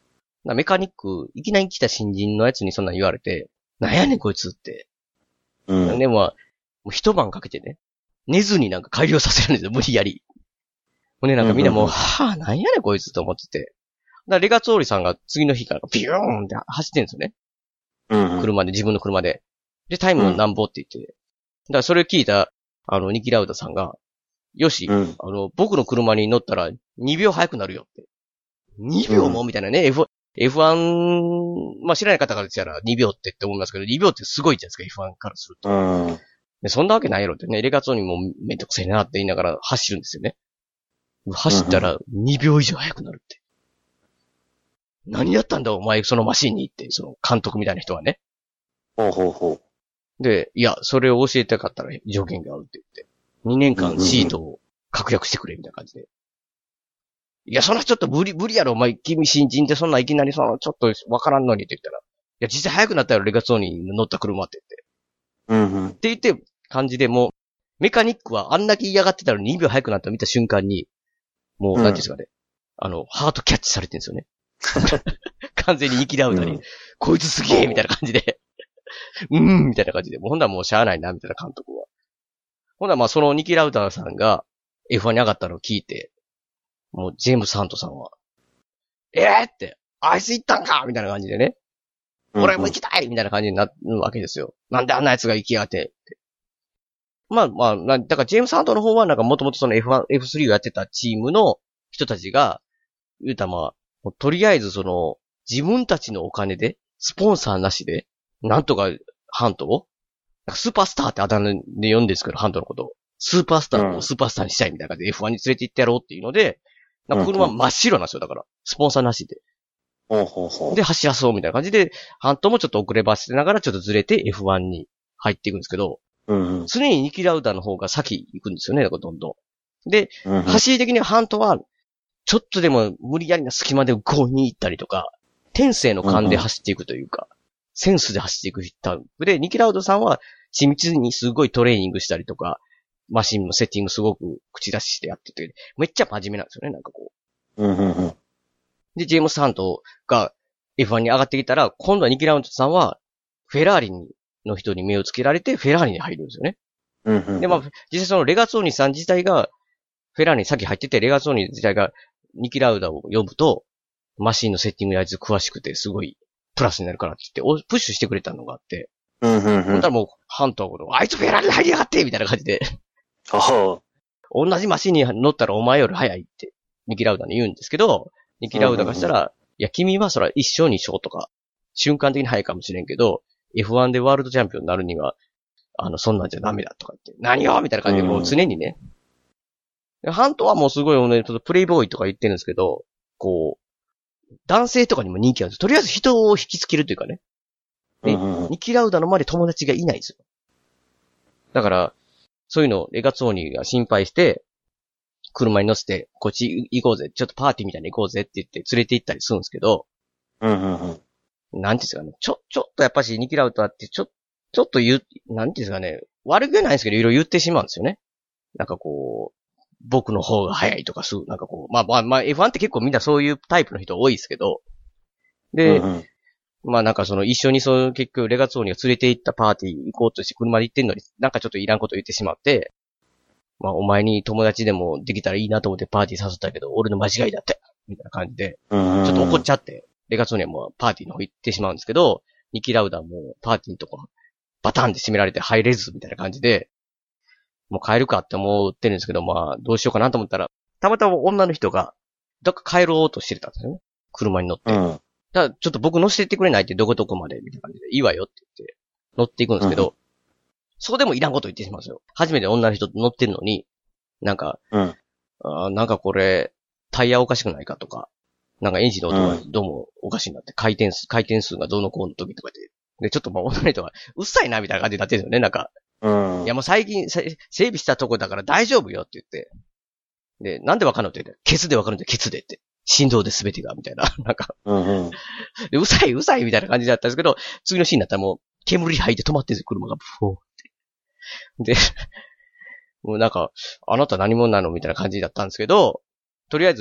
メカニック、いきなり来た新人のやつにそんなん言われて、なんやねんこいつって。うん。でも、もう一晩かけてね、寝ずになんか改良させるんですよ、無理やり。ほんでなんかみんなもう、うんうんうん、はぁ、なんやねんこいつと思ってて。だからレガツオリさんが次の日からビューンって走ってるんですよね。うんうん、車で、自分の車で。で、タイムなんぼって言って。うん、だからそれを聞いた、あの、ニキラウダさんが、よし、うん、あの、僕の車に乗ったらにびょう早くなるよって。にびょうも、うん、みたいなね、F、エフワン、まあ、知らない方からしたらにびょうってって思いますけど、にびょうってすごいじゃないですか、エフワン からすると。うん、でそんなわけないやろってね、レガツオにもめんどくせえなって言いながら走るんですよね。走ったらにびょう以上早くなるって。うん、何やったんだお前そのマシンにって、その監督みたいな人はね。 ほうほうほう。で、いや、それを教えたかったら条件があるって言って。にねんかんシートを確約してくれみたいな感じで。いや、そんなちょっと無理、無理やろ、お前、君新人ってそんないきなりその、ちょっとわからんのにって言ったら。いや、実際早くなったよ、レガツオに乗った車って言って。うんうん。 って言って、感じでもう、メカニックはあんだけ嫌がってたのににびょう早くなったの見た瞬間に、もう、なんていうんですかね。あの、ハートキャッチされてるんですよね。完全にニキラウダに、うん、こいつすげえみたいな感じで。うーん、みたいな感じで。もうほんならもうしゃあないな、みたいな監督は。ほんならまあそのニキラウダさんが エフワン に上がったのを聞いて、もうジェームス・ハントさんは、えーって、あいつ行ったんかみたいな感じでね。俺も行きたいみたいな感じになるわけですよ。なんであんな奴が行きやがってって。まあまあ、だからジェームス・ハントの方はなんかもともとその エフワン、エフスリー をやってたチームの人たちが、言うたらまあ、とりあえずその、自分たちのお金で、スポンサーなしで、なんとかハントを、スーパースターってあだ名で呼んでるんですけど、ハントのことを。スーパースターをスーパースターにしたいみたいな感じで エフワン に連れて行ってやろうっていうので、なんか車真っ白なんですよ、だから。スポンサーなしで。 ほうほうほう。 で、走らそうみたいな感じで、ハントもちょっと遅ればせてながらちょっとずれて エフワン に入っていくんですけど、 うんうん、 常にニキラウダの方が先行くんですよね、どんどん。で、うんうん、走り的にはハントは、ちょっとでも無理やりな隙間で強引に行ったりとか、天性の勘で走っていくというか、うんうん、センスで走っていくタイプで、ニキラウダさんは緻密にすごいトレーニングしたりとか、マシンのセッティングすごく口出ししてやってて、めっちゃ真面目なんですよね、なんかこう。うんうんうん、 で、ジェームス・ハントが エフワン に上がってきたら、今度はニキラウダさんは、フェラーリの人に目をつけられて、フェラーリに入るんですよね。 うんうんうん、 で、まあ、実際そのレガツオニさん自体が、フェラーリに先入ってて、レガツオニ自体がニキラウダを呼ぶと、マシンのセッティングにあいつ詳しくて、すごいプラスになるからって言って、プッシュしてくれたのがあって、 うんうんうん。 ほんたらもう、ハントは、あいつフェラーリに入りやがってみたいな感じで。 あ同じマシンに乗ったらお前より早いって、ニキラウダに言うんですけど、ニキラウダがしたら、うんうんうん、いや、君はそら一生二勝とか、瞬間的に早いかもしれんけど、エフワン でワールドチャンピオンになるには、あの、そんなんじゃダメだとか言って、何よみたいな感じで、こう常にね、うん、ハントはもうすごいね、ちょっとプレイボーイとか言ってるんですけど、こう、男性とかにも人気あるんです。とりあえず人を引きつけるというかね。で、うんうん、ニキラウダの周り友達がいないんですよ。だから、そういうのをレガツオーニが心配して、車に乗せて、こっち行こうぜ、ちょっとパーティーみたいに行こうぜって言って連れて行ったりするんですけど、 うんうんうん、 なんていうんですかね、ちょ、ちょっとやっぱしニキラウダってちょ、ちょっと言う、なんていうんですかね、悪くないんですけど、いろいろ言ってしまうんですよね。なんかこう、僕の方が早いとかすぐ、なんかこう、まあまあまあ エフワン って結構みんなそういうタイプの人多いですけど、で、うんうん、まあなんかその一緒にそういう結局レガツオーニが連れて行ったパーティー行こうとして車で行ってんのに、なんかちょっといらんこと言ってしまって、まあお前に友達でもできたらいいなと思ってパーティー誘ったけど、俺の間違いだって、みたいな感じで、ちょっと怒っちゃって、レガツオーニはもうパーティーの方行ってしまうんですけど、ニキラウダもパーティーのとこ、バタンって閉められて入れず、みたいな感じで、もう帰るかって思ってるんですけど、まあどうしようかなと思ったら、たまたま女の人が、どっか帰ろうとしてたんですよね。車に乗って。うんだからちょっと僕乗せてってくれないってどこどこまでみたいな感じでいいわよって言って乗っていくんですけど、うん、そこでもいらんこと言ってしまうんですよ。初めて女の人乗ってるのに、なんか、うん、あなんかこれタイヤおかしくないかとか、なんかエンジンの音がどうもおかしいなって、回転数、回転数がどうのこうの時とかで、で、ちょっとまあ女の人がうっさいなみたいな感じになってるんですよね、なんか。うん、いやもう最近整備したとこだから大丈夫よって言って。で、なんでわかるのって言って、ケツでわかるんだよ、ケツでって。振動で全てが、みたいな。なんか、うんうん、で、うさい、うさいみたいな感じだったんですけど、次のシーンになったらもう、煙吐いて止まってるんですよ、車が。ふーって。で、もうなんか、あなた何者なのみたいな感じだったんですけど、とりあえず、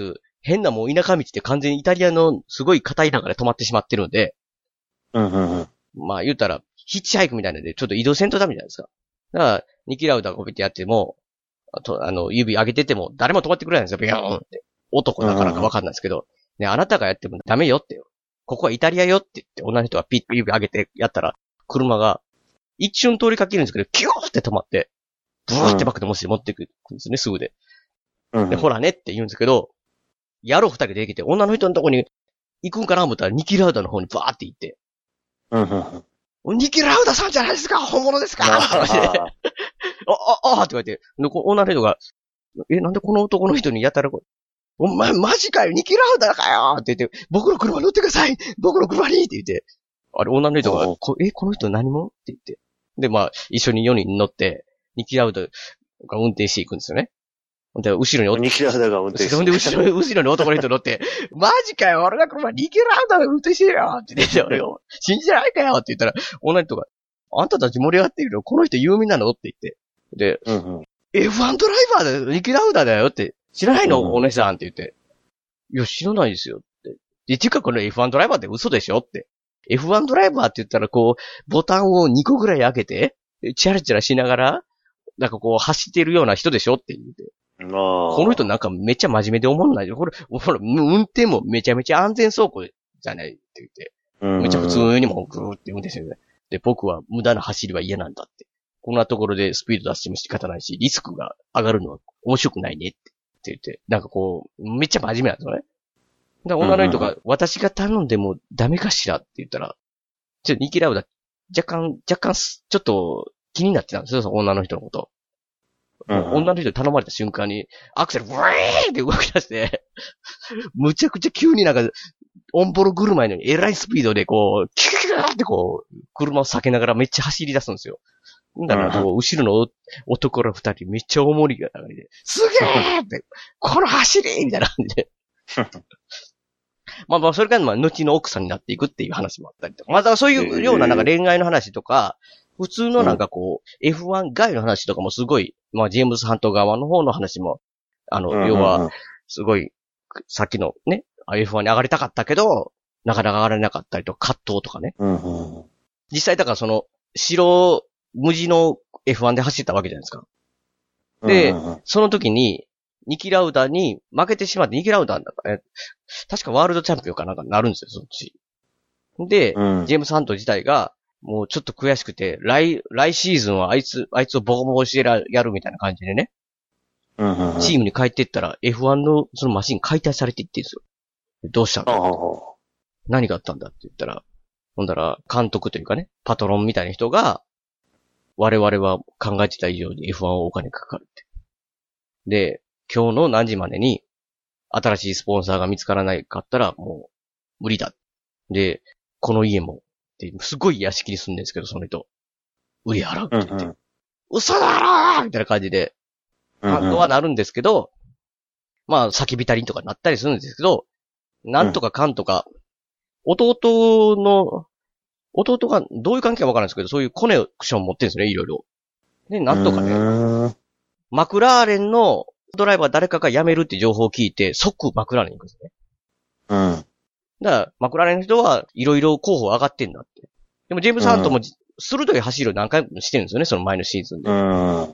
変なもう田舎道って完全にイタリアのすごい片田舎で止まってしまってるんで、 うんうんうん。 まあ言うたら、ヒッチハイクみたいなんで、ちょっと移動せんとダメじゃないですか。だから、ニキラウダこうやってやっても、あと、あの、指上げてても、誰も止まってくれないんですよ、ビヨーンって。男だからかわかんないですけど、ね、あなたがやってもダメよって。ここはイタリアよって言って、女の人がピッと指上げてやったら、車が、一瞬通りかけるんですけど、キューって止まって、ブワーってバックでもし持ってくるんですね、すぐで。 うん、 で、ほらねって言うんですけど、野郎二人できて、女の人のとこに行くんかな思ったら、ニキラウダの方にバーって行って、 うんうんうん、 ニキラウダさんじゃないですか本物ですかって言われて、あ、あ、あって言われて、で女の人が、え、なんでこの男の人にやたらこう、お前、マジかよニキラウダかよって言って、僕の車乗ってください僕の車にって言って、あれ、女の人が、こえ、この人何者って言って。で、まあ、一緒によにん乗って、ニキラウダが運転していくんですよね。で、後ろにニキラウダが運転してほんで、後ろに、後ろに男の人乗って、マジかよ俺が車ニキラウダが運転してるよって言って、俺を、信じないかよって言ったら、女の人が、あんたたち盛り上がってるけど、この人有名なのって言って。で、 うんうん、 エフワン ドライバーだよ、ニキラウダだよって、知らないの、うん、お姉さんって言って。いや、知らないですよって。で、ていうかこの エフワン ドライバーって嘘でしょって。エフワン ドライバーって言ったらこう、ボタンをにこぐらい開けて、チャラチャラしながら、なんかこう走ってるような人でしょって言って。この人なんかめっちゃ真面目で思わないで、これ、ほら、運転もめちゃめちゃ安全走行じゃないって言って。めっちゃ普通にもグーって言うんですよね。で、僕は無駄な走りは嫌なんだって。こんなところでスピード出しても仕方ないし、リスクが上がるのは面白くないねって言って。なんかこう、めっちゃ真面目なんですよね。だから女の人が、私が頼んでもダメかしらって言ったら、ちょっとニキラウダ、若干、若干、ちょっと気になってたんですよ、その女の人のこと。うん、女の人に頼まれた瞬間に、アクセル、ブレーって動き出して、むちゃくちゃ急になんか、オンボロ車のようにえらいスピードでこう、キュキュキューってこう、車を避けながらめっちゃ走り出すんですよ。だからこう、後ろの男ら二人めっちゃ大盛り上がりで、すげーって、この走りみたいな感じで。まあまあ、それからまあ、後の奥さんになっていくっていう話もあったりとか、またそういうようななんか恋愛の話とか、普通のなんかこう、エフワン 外の話とかもすごい、まあ、ジェームズ・ハント側の方の話も、あの、要は、すごい、さっきのね、エフワン に上がりたかったけど、なかなか上がれなかったりとか、葛藤とかね。実際だからその、白、無地の エフワン で走ったわけじゃないですか。で、その時に、ニキラウダに負けてしまって、ニキラウダだからね、確かワールドチャンピオンかなんかになるんですよ、そっち。で、うん、ジェームス・ハント自体が、もうちょっと悔しくて、来、来シーズンはあいつ、あいつをボコボコしてやるみたいな感じでね。うんうんうん、チームに帰っていったら エフワン のそのマシン解体されていってんですよ。どうしたんだって。何があったんだって言ったら、ほんだら監督というかね、パトロンみたいな人が、我々は考えてた以上に エフワン をお金かかるって。で、今日の何時までに新しいスポンサーが見つからないかったらもう無理だ。で、この家も、すごい屋敷に住んでるんですけど、その人。売り払うって言って。うんうん、嘘だろーみたいな感じで、反応はなるんですけど、うんうん、まあ、叫びたりとかなったりするんですけど、なんとかかんとか、弟の、弟がどういう関係かわからないんですけど、そういうコネクション持ってるんですね、いろいろ。で、なんとかね、マクラーレンのドライバー誰かが辞めるって情報を聞いて、即マクラーレンに行くんですね。うん。だから、マクラーレンの人はいろいろ候補上がってんだって。でも、ジェームズ・ハントも鋭い走りを何回もしてるんですよね、その前のシーズンで。うん。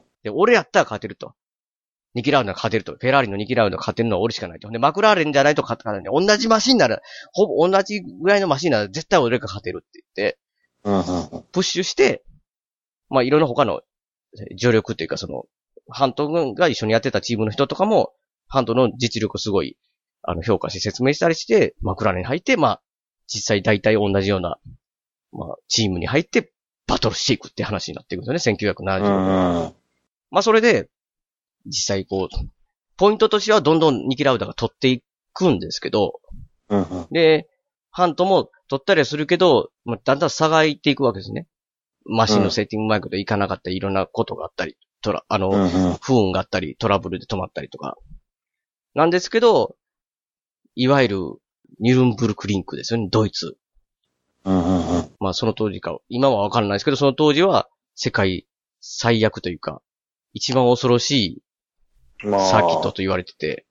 で、俺やったら勝てると。ニキラウダが勝てると。フェラーリのニキラウダが勝てるのは俺しかないと。で、マクラーレンじゃないと勝てない。同じマシンなら、ほぼ同じぐらいのマシンなら絶対俺が勝てるって言って、うん。プッシュして、まあ、いろんな他の助力っていうか、その、ハント軍が一緒にやってたチームの人とかも、ハントの実力をすごい、あの、評価して説明したりして、マクラーレンに入って、まあ、実際大体同じような、まあ、チームに入って、バトルしていくって話になっていくんですよね、せんきゅうひゃくななじゅうねん。まあ、それで、実際こう、ポイントとしてはどんどんニキラウダが取っていくんですけど、で、ハントも取ったりはするけど、まあ、だんだん差がいっていくわけですね。マシンのセッティングうまいこといかなかったり、いろんなことがあったり、トラ、あの、うんうん、不運があったり、トラブルで止まったりとか。なんですけど、いわゆる、ニュルンブルクリンクですよね、ドイツ。うんうんうん、まあその当時か、今はわからないですけど、その当時は世界最悪というか、一番恐ろしいサーキットと言われてて、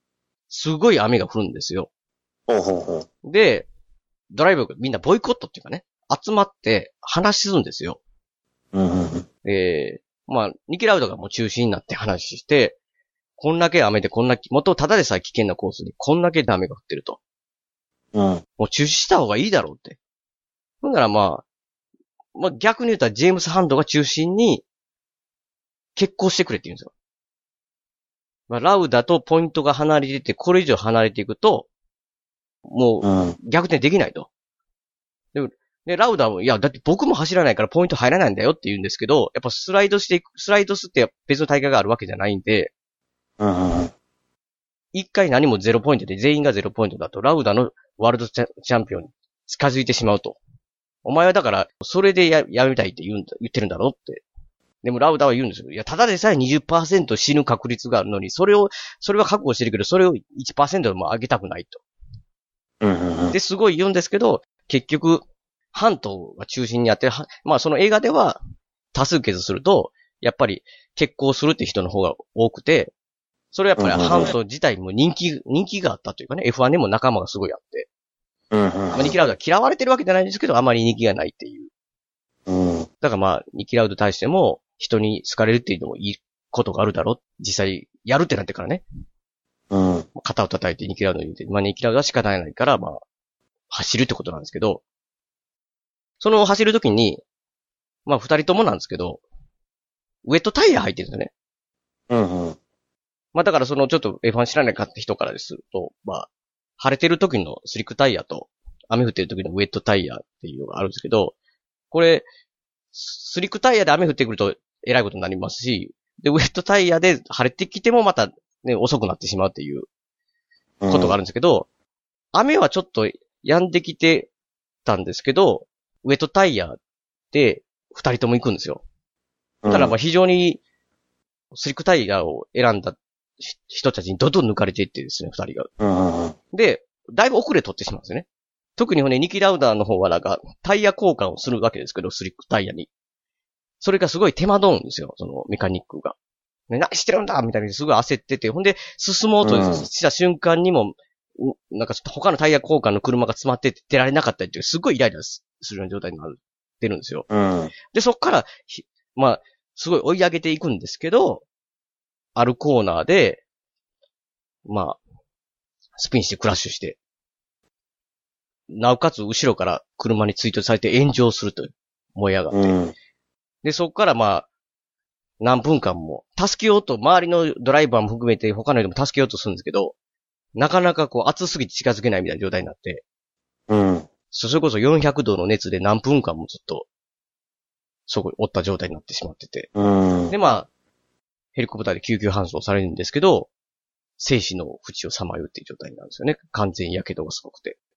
すごい雨が降るんですよ。 ほうほうほう。 で、ドライバーがみんなボイコットっていうかね、集まって話するんですよ。 うんうんうん。 えー、まあ、ニキラウドがもう中止になって話して、こんだけ雨でこんな、元ただでさえ危険なコースにこんだけ雨が降ってると。 うん。 もう中止した方がいいだろうって。ほんならまあ、まあ逆に言ったらジェームス・ハンドが中心に決行してくれって言うんですよ。まあラウダとポイントが離れてて、これ以上離れていくと、もう逆転できないと。で、でラウダも、いや、だって僕も走らないからポイント入らないんだよって言うんですけど、やっぱスライドしていく、スライドすって別の大会があるわけじゃないんで、 うんうん。 一回何もゼロポイントで全員がゼロポイントだと、ラウダのワールドチャンピオンに近づいてしまうと。お前はだから、それでや、やめたいって言うんだ、言ってるんだろって。でもラウダは言うんですよ。いや、ただでさえ にじゅっパーセント 死ぬ確率があるのに、それを、それは覚悟してるけど、それを いちパーセント でも上げたくないと。 うんうんうん。 で、すごい言うんですけど、結局、ハントが中心にやってる、まあその映画では多数決すると、やっぱり結婚するって人の方が多くて、それはやっぱりハント自体も人気、人気があったというかね、エフワン でも仲間がすごいあって。 うんうん。 まあ、ニキラウドは嫌われてるわけじゃないんですけど、あまり人気がないっていう。 うん。 だからまあ、ニキラウドに対しても、人に好かれるっていうのもいいことがあるだろう。実際、やるってなってからね。 うん。 肩を叩いてニキラウドに言って、まあニキラウドは仕方ないから、まあ、走るってことなんですけど、その走るときに、まあ二人ともなんですけど、ウェットタイヤ履いてるんですよね。 うんうん。 まあだからそのちょっと エフワン 知らないかって人からですと、まあ、晴れてる時のスリックタイヤと、雨降ってる時のウェットタイヤっていうのがあるんですけど、これ、スリックタイヤで雨降ってくるとえらいことになりますし、で、ウェットタイヤで晴れてきてもまたね、遅くなってしまうっていうことがあるんですけど、うん、雨はちょっと止んできてたんですけど、ウェットタイヤで二人とも行くんですよ。だからまあ非常にスリックタイヤを選んだ人たちにどんどん抜かれていってですね、二人が。 うん、 で、だいぶ遅れ取ってしまうんですよね。特にね、ニキラウダーの方はなんかタイヤ交換をするわけですけど、スリックタイヤに。それがすごい手間取るんですよ、そのメカニックが。ね、何してるんだみたいにすごい焦ってて、ほんで進もうとした瞬間にも、うん、なんか他のタイヤ交換の車が詰まってて出られなかったりっていう、すごいイライラするような状態になってるんですよ。 うん、 で、そっから、まあ、すごい追い上げていくんですけど、あるコーナーで、まあ、スピンしてクラッシュして、なおかつ後ろから車に追突されて炎上すると燃え上がって、 うん、 で、そっからまあ、何分間も、助けようと、周りのドライバーも含めて他の人も助けようとするんですけど、なかなかこう熱すぎて近づけないみたいな状態になって、 うん。 それこそよんひゃくどの熱で何分間もずっと、そこにおった状態になってしまってて。 うん。 で、まあ、ヘリコプターで救急搬送されるんですけど、生死の淵をさまようっていう状態になるんですよね。完全に火傷がすごくて。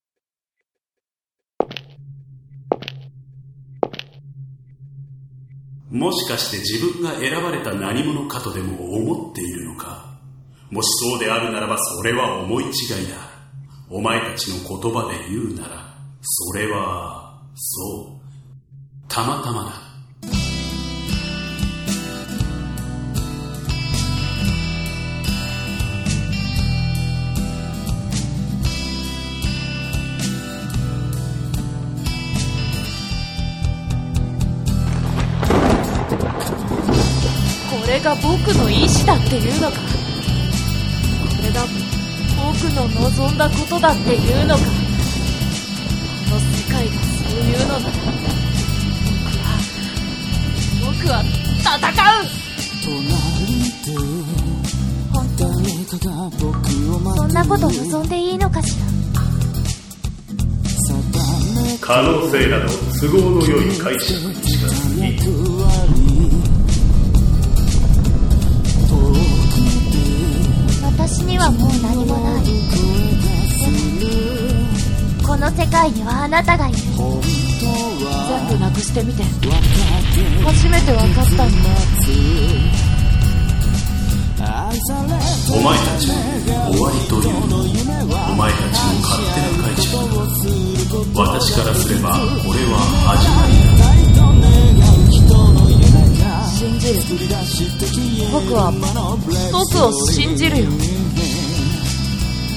もしかして自分が選ばれた何者かとでも思っているのか。もしそうであるならばそれは思い違いだ。お前たちの言葉で言うなら、それは、そう、たまたまだ。 これが僕の意志だっていうのか。これが僕の望んだことだっていうのか。この世界がそういうのなら、僕は僕は戦う。本当にそんなこと望んでいいのかしら。 可能性など都合の良い解釈に近づき、 私にはもう何もない。でもこの世界にはあなたがいる。全部なくしてみて初めて分かったんだ。 お前たちの終わりというお前たちの勝手な解釈。私からすればこれは始まりだ。 信じる。僕は僕を信じるよ。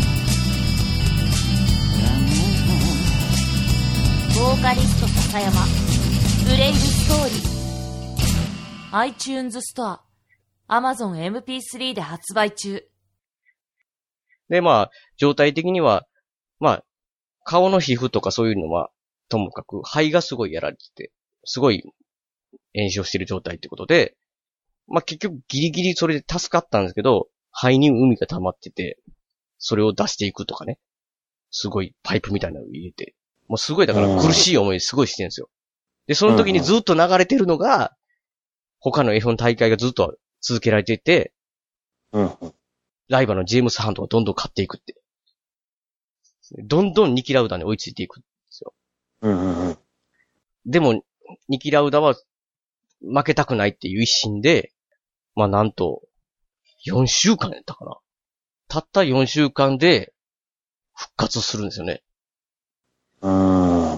ーカリスト笹山ブレイブストーリー iTunes ストア Amazon エムピースリー で発売中。 で、まあ、状態的には、まあ、顔の皮膚とかそういうのは、ともかく肺がすごいやられてて、すごい炎症してる状態ってことで、まあ結局ギリギリそれで助かったんですけど、肺に海が溜まってて、それを出していくとかね。すごいパイプみたいなのを入れて。もうすごいだから苦しい思いすごいしてるんですよ。で、その時にずっと流れてるのが、他の エフワン 大会がずっと続けられていて、ライバルのジェームス・ハントがどんどん勝っていくって。どんどんニキラウダに追いついていくんですよ。でも、ニキラウダは負けたくないっていう一心で、まあなんと、よんしゅうかんやったかな。たったよんしゅうかんで復活するんですよね。 うん。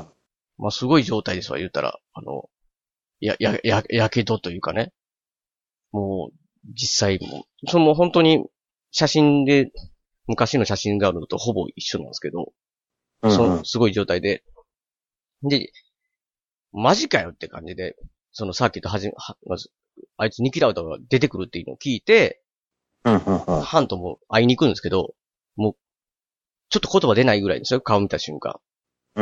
まあすごい状態ですわ、言ったら。あの、や、や、や、やけどというかね。もう、実際も、その本当に写真で、昔の写真があるのとほぼ一緒なんですけど、うんうん、そのすごい状態で。で、マジかよって感じで、そのサーキットはじめ、はまず、あいつニキラウダが出てくるっていうのを聞いて、 うんうんうん、 ハントも会いに行くんですけど、もう、ちょっと言葉出ないぐらいですよ、顔見た瞬間。 うん。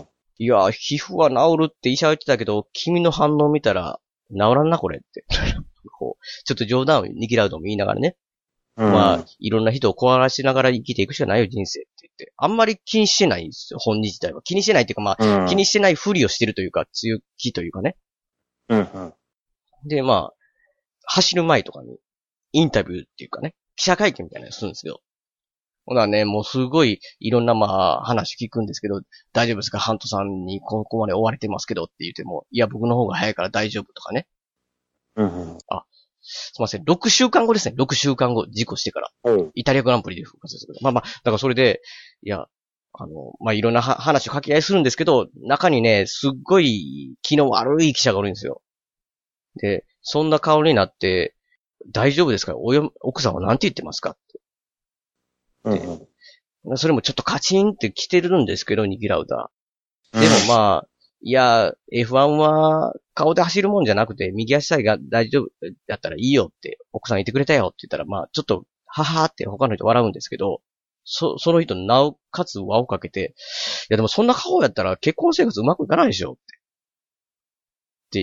いや、皮膚は治るって医者は言ってたけど、君の反応見たら、治らんな、これって。こうちょっと冗談をニキラウダも言いながらね。うん、まあ、いろんな人を怖らしながら生きていくしかないよ、人生って言って。あんまり気にしてないんですよ、本人自体は。気にしてないっていうか、まあ、うん、気にしてないふりをしてるというか、強気というかね。 うんうん、 で、まあ、走る前とかに、インタビューっていうかね、記者会見みたいなのするんですよ。ほらね、もうすごい、いろんなまあ、話聞くんですけど、大丈夫ですかハントさんにここまで追われてますけどって言っても、いや、僕の方が早いから大丈夫とかね。 うんうん、 あ、すいません。ろくしゅうかんごですね。ろくしゅうかんご、事故してから。イタリアグランプリで復活ですけど。まあまあ、だからそれで、いや、あの、まあいろんな話を掛け合いするんですけど、中にね、すっごい気の悪い記者がおるんですよ。で、そんな顔になって、大丈夫ですかおよ、奥さんは何て言ってますかって。 うんうん、それもちょっとカチンって来てるんですけど、ニキラウダ。でもまあ、いや、エフワン は顔で走るもんじゃなくて、右足さえが大丈夫だったらいいよって、奥さん言ってくれたよって言ったら、まあ、ちょっと、ははーって他の人笑うんですけど、そ、その人なおかつ輪をかけて、いやでもそんな顔やったら結婚生活うまくいかないでしょって。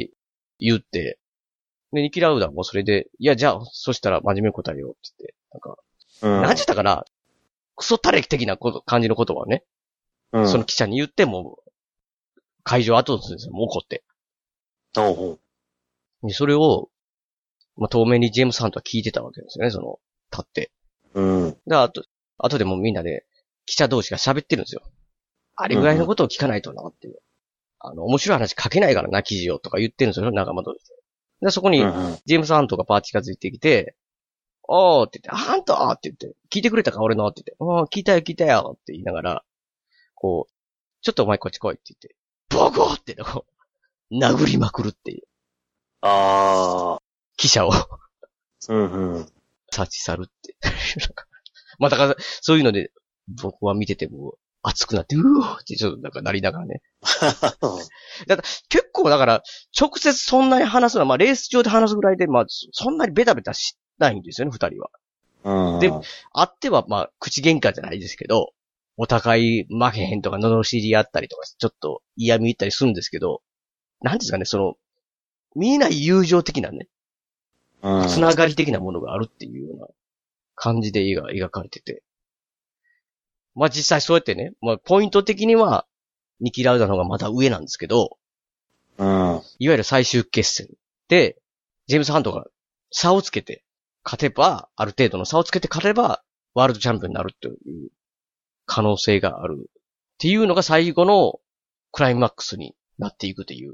って言って、で、ニキラウダもそれで、いや、じゃあ、そしたら真面目に答えようって言って、なんか、うん、なんて言ったかな、クソタレ的なこと感じの言葉をね、うん、その記者に言っても、会場後ですよ、もう怒って。 おうでそれを、まあ、透明にジェームス・ハントは聞いてたわけですよね、その、立って。 うん。 で、あと、あとでもみんなで、記者同士が喋ってるんですよ。あれぐらいのことを聞かないとなって。うん、あの、面白い話書けないからな、記事をとか言ってるんですよ、仲間同士で。で、そこに、ジェームス・ハントがパーチがついてきて、おーって言って、ハントーって言って、聞いてくれたか俺のって言って、おー、聞いたよ聞いたよって言いながら、こう、ちょっとお前こっち来いって言って、ボコーって、こう、殴りまくるっていう。 あー。 記者を。 うんうん。 立ち去るって。まあだから、そういうので、僕は見てても、熱くなって、うおーってちょっとなんかなりながらね。だから結構だから、直接そんなに話すのは、まあレース上で話すぐらいで、まあそんなにベタベタしないんですよね、二人は。 うん、 で、あってはまあ口喧嘩じゃないですけど、お互い負けへんとか罵り合ったりとか、ちょっと嫌味言ったりするんですけど、なんですかね、その、見えない友情的なね、 うん、 つながり的なものがあるっていうような感じで絵が描かれてて。まあ実際そうやってね、まあポイント的には、ニキラウダの方がまだ上なんですけど、 うん、いわゆる最終決戦で、ジェームス・ハントが差をつけて、勝てば、ある程度の差をつけて勝てば、ワールドチャンピオンになるという可能性があるっていうのが最後のクライマックスになっていくという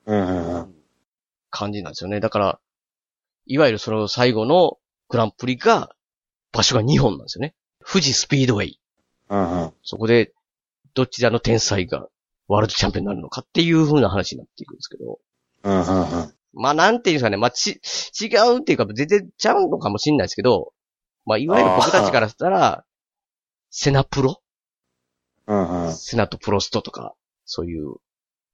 感じなんですよね。だから、いわゆるその最後のグランプリが、場所がにほんなんですよね。富士スピードウェイ。 うんうん、 そこで、どちらの天才がワールドチャンピオンになるのかっていう風な話になっていくんですけど。 うんうんうん、 まあなんていうんですかね。まあち、違うっていうか全然ちゃうのかもしれないですけど、まあいわゆる僕たちからしたら、セナプロ、 うんうん、 セナとプロストとか、そういう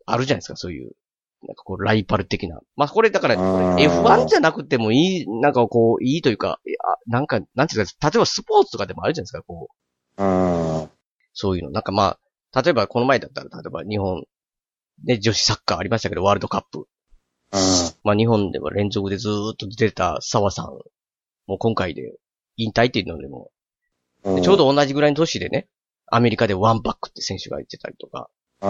あるじゃないですか、そういう、なんかこう、ライバル的な。まあ、これだから、エフワン じゃなくてもいい、なんかこう、いいというか、あなんか、なんていうか、例えばスポーツとかでもあるじゃないですか、こう。 うん。 そういうの。なんかまあ、例えばこの前だったら、例えば日本、ね、女子サッカーありましたけど、ワールドカップ。 うん。 まあ日本では連続でずーっと出てた澤さん。もう今回で引退っていうのでも、 うん、 でちょうど同じぐらいの年でね、アメリカでワンバックって選手がいてたりとか。 うん。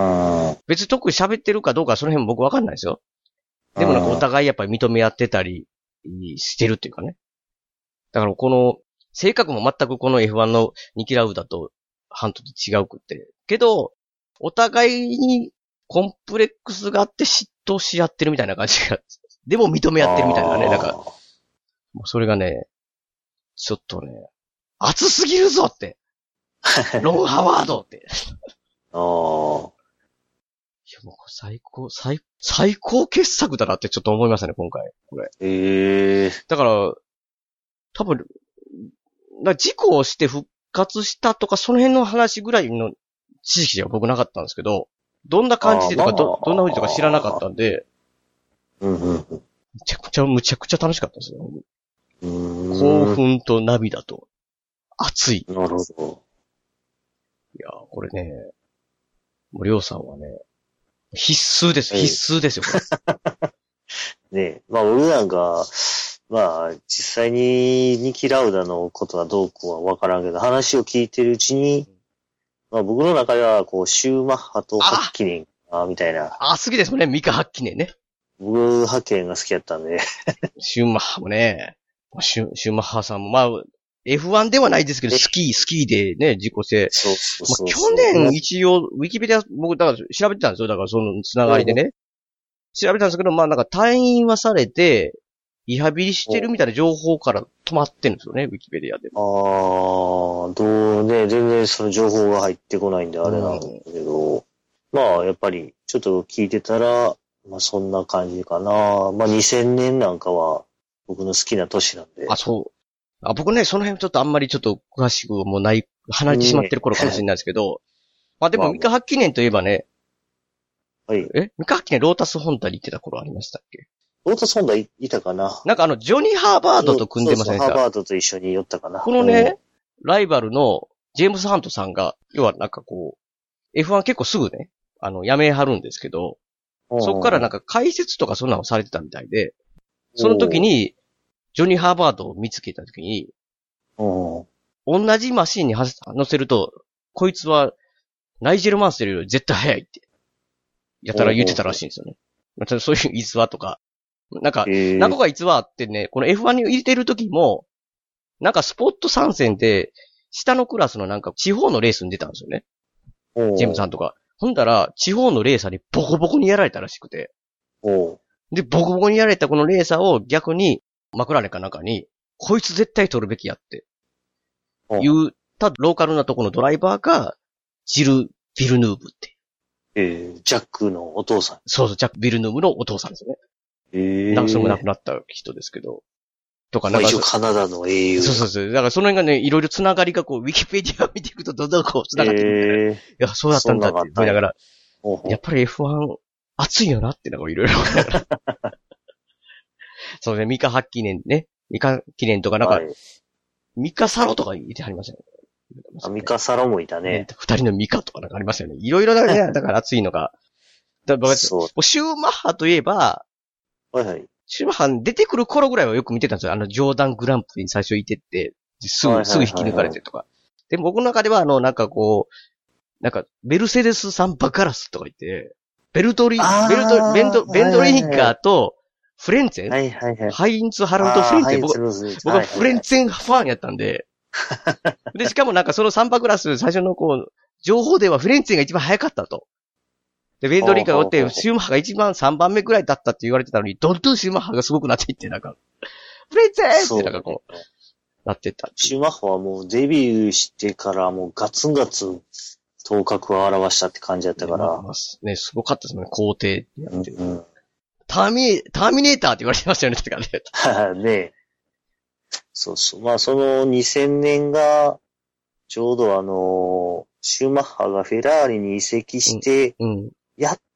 別に特に喋ってるかどうかその辺僕わかんないですよ。でもなんかお互いやっぱり認め合ってたりしてるっていうかね。だからこの、性格も全くこの エフワン のニキラウダとハントと違うくって。けど、お互いにコンプレックスがあって嫉妬し合ってるみたいな感じが。でも認め合ってるみたいなね。なんか、もうそれがね、ちょっとね、熱すぎるぞって。ロン・ハワードって。 ああ。 いやもう最高、最、最高傑作だなってちょっと思いましたね、今回。これ。 ええー。 だから、多分、だ事故をして復活したとか、その辺の話ぐらいの知識が僕なかったんですけど、どんな感じでとか、ど、どんな風にとか知らなかったんで、 うんうんうん。 むちゃくちゃ、むちゃくちゃ楽しかったですよ。 うーん興奮と涙と、熱い。 なるほど。 いや、これね、もうりょうさんはね、必須です、 ええ必須ですよ、これ。 ねえ、まあ俺なんか、まあ実際にニキ・ラウダのことはどうこうはわからんけど、話を聞いてるうちに、まあ僕の中ではこう、シューマッハとハッキネンあみたいな。 あ、好きですもんね、ミカ・ハッキネンね。 僕、ハッキネンが好きだったんで。 シューマッハもね、シュシューマッハさんも、まあ、エフワン ではないですけど、スキー、スキーでね、事故して。 そうそうそうそう。 まあ、去年一応、ウィキペディア、僕、だから調べてたんですよ。だからそのつながりでね。調べたんですけど、まあなんか退院はされて、リハビリしてるみたいな情報から止まってるんですよね、ウィキペディアで。 ああ、どうね、全然その情報が入ってこないんであれなんだけど、うん、まあやっぱりちょっと聞いてたら、まあそんな感じかな。まあにせんねんなんかは僕の好きな年なんで。 あ、そう。あ、僕ね、その辺ちょっとあんまりちょっと詳しくもうない、離れてしまってる頃かもしれないですけど、まあでもミカ・ハッキネンといえばね、 はい。 えミカ・ハッキネンロータスホンダに行ってた頃ありましたっけ？ ロータスホンダ い, いたかななんかあの、ジョニー・ハーバードと組んでませんでした？ そうそう、ハーバードと一緒に寄ったかな。 このね、うん、ライバルのジェームス・ハントさんが、要はなんかこう、エフワン 結構すぐね、あの、辞めはるんですけど、そこからなんか解説とかそんなのされてたみたいで、その時に、ジョニー・ハーバードを見つけた時に、同じマシーンに乗せると、こいつはナイジェル・マンステルより絶対速いって、やたら言ってたらしいんですよね。まあ、そういう逸話とか、なんか、何個か逸話あってね、この エフワン に入れてる時も、なんかスポット参戦で、下のクラスのなんか地方のレースに出たんですよね。ジェームさんとか。ほんだら、地方のレーサーにボコボコにやられたらしくて。で、ボコボコにやられたこのレーサーを逆に、マクラーレンかなんかに、こいつ絶対取るべきやって。言ったローカルなとこのドライバーが、ジル・ビルヌーブって。 えー、ジャックのお父さん。 そうそう、ジャック・ビルヌーブのお父さんですよね。 えー。 なんかそれも亡くなった人ですけど。とかなんか。 一応カナダの英雄。 そうそうそう。だからその辺がね、いろいろつながりがこう、ウィキペディアを見ていくとどんどんこう、つながってくる、ね。えー。いや、そうだったんだって思いながら。ほうほうやっぱり エフワン、熱いよなってなんかいろいろ思いながら。そうね、ミカ・ハッキネンね。ミカ・キネンとかなんか、はい、ミカ・サロとか言ってはりましたよね。 あ、ミカ・サロもいたね。 二人のミカとかなんかありましたよね。いろいろだね、だから熱いのが。だからそう。シューマッハといえば、 はいはい。 シューマッハ出てくる頃ぐらいはよく見てたんですよ。あの、ジョーダングランプリに最初いてって、すぐ、すぐ引き抜かれてとか。でも僕の中ではあの、なんかこう、なんか、ベルセデス・サンパガラスとか言って、ベルトリ、ベルト、ベンド、ベンドリンカーと、フレンツェン、はいはいはい、ハインツ・ハラウト・フレンツェン。僕, 僕はフレンツェンファンやったんで。で、しかもなんかそのサンパグラス、最初のこう、情報ではフレンツェンが一番早かったと。で、ベンドリンカーがおって、シューマッハが一番さんばんめぐらいだったって言われてたのに、どんどんシューマッハがすごくなっていって、なんか、フレンツェンってなんかこう、なってた。 シューマッハはもうデビューしてからもうガツンガツン頭角を現したって感じだったから。 ね、まあ、ね、すごかったですね、皇帝ってやって、うんうん。ターミ、ターミネーターって言われてましたよね、ってかね。 ねそうそう。まあ、そのにせんねんが、ちょうどあの、シューマッハがフェラーリに移籍して、うんうん、やっ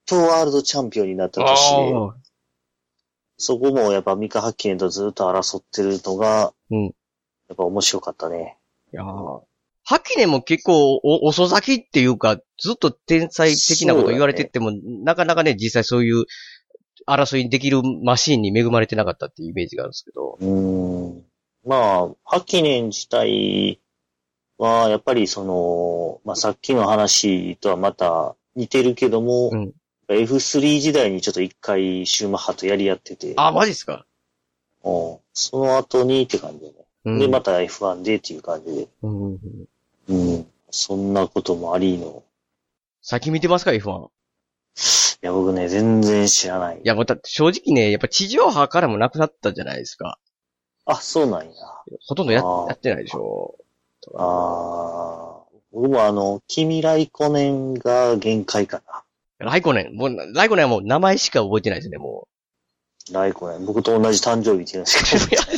とワールドチャンピオンになった年で、そこもやっぱミカ・ハッキネンとずっと争ってるのが、うん、やっぱ面白かったね。 いやーハッキネンも結構お遅咲きっていうか、ずっと天才的なこと言われてても、ね、なかなかね、実際そういう争いにできるマシーンに恵まれてなかったっていうイメージがあるんですけど。 うーんまあ、ハッキネン自体は、やっぱりその、まあさっきの話とはまた似てるけども、うん、エフスリー 時代にちょっと一回シューマッハとやり合ってて。 あ、マジっすか？ うん。その後にって感じでね。うん、で、また エフワン でっていう感じで。うんうん。そんなこともありの。 先見てますか エフワン？ いや、僕ね、全然知らない。いや、また、正直ね、やっぱ地上波からもなくなったじゃないですか。 あ、そうなんや。 ほとんどや、やってないでしょ。 ああ。僕もあの、君ライコネンが限界かな。ライコネンもう、ライコネンはもう名前しか覚えてないですね、もう。ライコネン。僕と同じ誕生日っていうのしか覚えてない。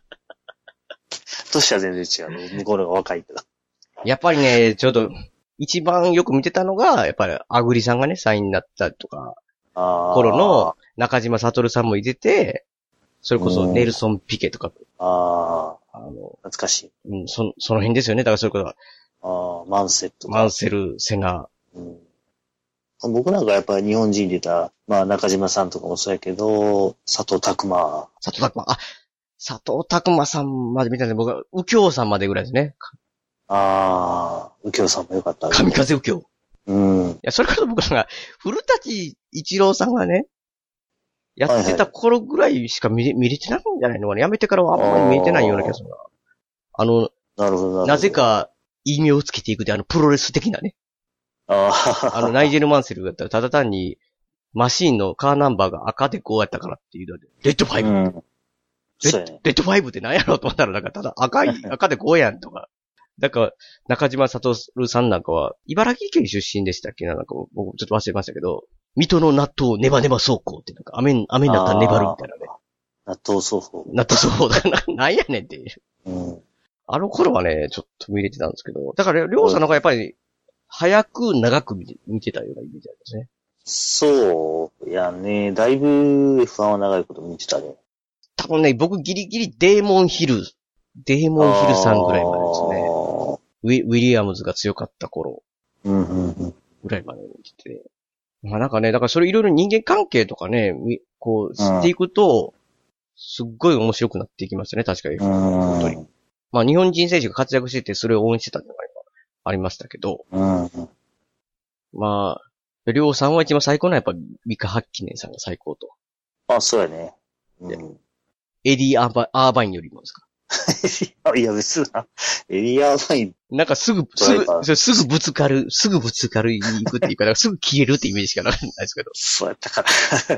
年は全然違う。向こうの方が若いけど。 やっぱりね、ちょうど、一番よく見てたのが、やっぱり、アグリさんがね、サインになったとか、頃の中島悟さんもいてて、それこそネルソン・ピケとか。 ああ。あの、懐かしい。 うん、そ、その辺ですよね。だからそういうことは。 ああ、マンセット。 マンセル、セナ。 うん。僕なんかやっぱり日本人でいた、まあ中島さんとかもそうやけど、佐藤拓馬。 佐藤拓馬。あ、佐藤拓馬さんまで見たんです僕は、右京さんまでぐらいですね。 ああ、右京さんもよかった、ね。 神風右京。 うん。 いや、それから僕が、古舘一郎さんがね、やってた頃ぐらいしか見れ、見れてないんじゃないのかな。やめてからはあんまり見れてないような気がするな。あの、 なるほど。 なぜか、異名をつけていくで、あの、プロレス的なね。 ああ。あの、ナイジェル・マンセルだったら、ただ単に、マシーンのカーナンバーが赤でこうやったからっていうので、レッドファイブ。うん、レッ、ね、レッドファイブって何やろうと思ったら、なんかただ赤い、赤でこうやんとか。だから、中島悟さんなんかは、茨城県出身でしたっけななんか僕ちょっと忘れましたけど、水戸の納豆ネバネバ走行ってなんか雨、雨になったら粘るみたいなね。 納豆走行。 納豆走行だな、なんやねんっていう。 うん。 あの頃はね、ちょっと見れてたんですけど、だから、りょうさんの方がやっぱり、早く長く見て、見てたようなイメージありますね。 そうやね。だいぶ エフワン は長いこと見てたね。 多分ね、僕ギリギリデーモンヒル、デーモンヒルさんぐらいまでですね。ウィ、ウィリアムズが強かった頃。 うんうんうん。 ぐらいまで見てて。まあなんかね、だからそれいろいろ人間関係とかね、こう、知っていくと、すっごい面白くなっていきましたね、確かに。本当に。まあ日本人選手が活躍してて、それを応援してたのがありましたけど。 うんうん、 まあ、りょうさんは一番最高のやっぱ、ミカ・ハッキネンさんが最高と。 あ、そうやね。うん、 エディ・アーバ、アーバインよりもですかいや、別な。エディ・アーバイン。 なんかすぐ、すぐ、すぐぶつかる、すぐぶつかるに行くっていうか、すぐ消えるってイメージしかないですけど。 そうやったから。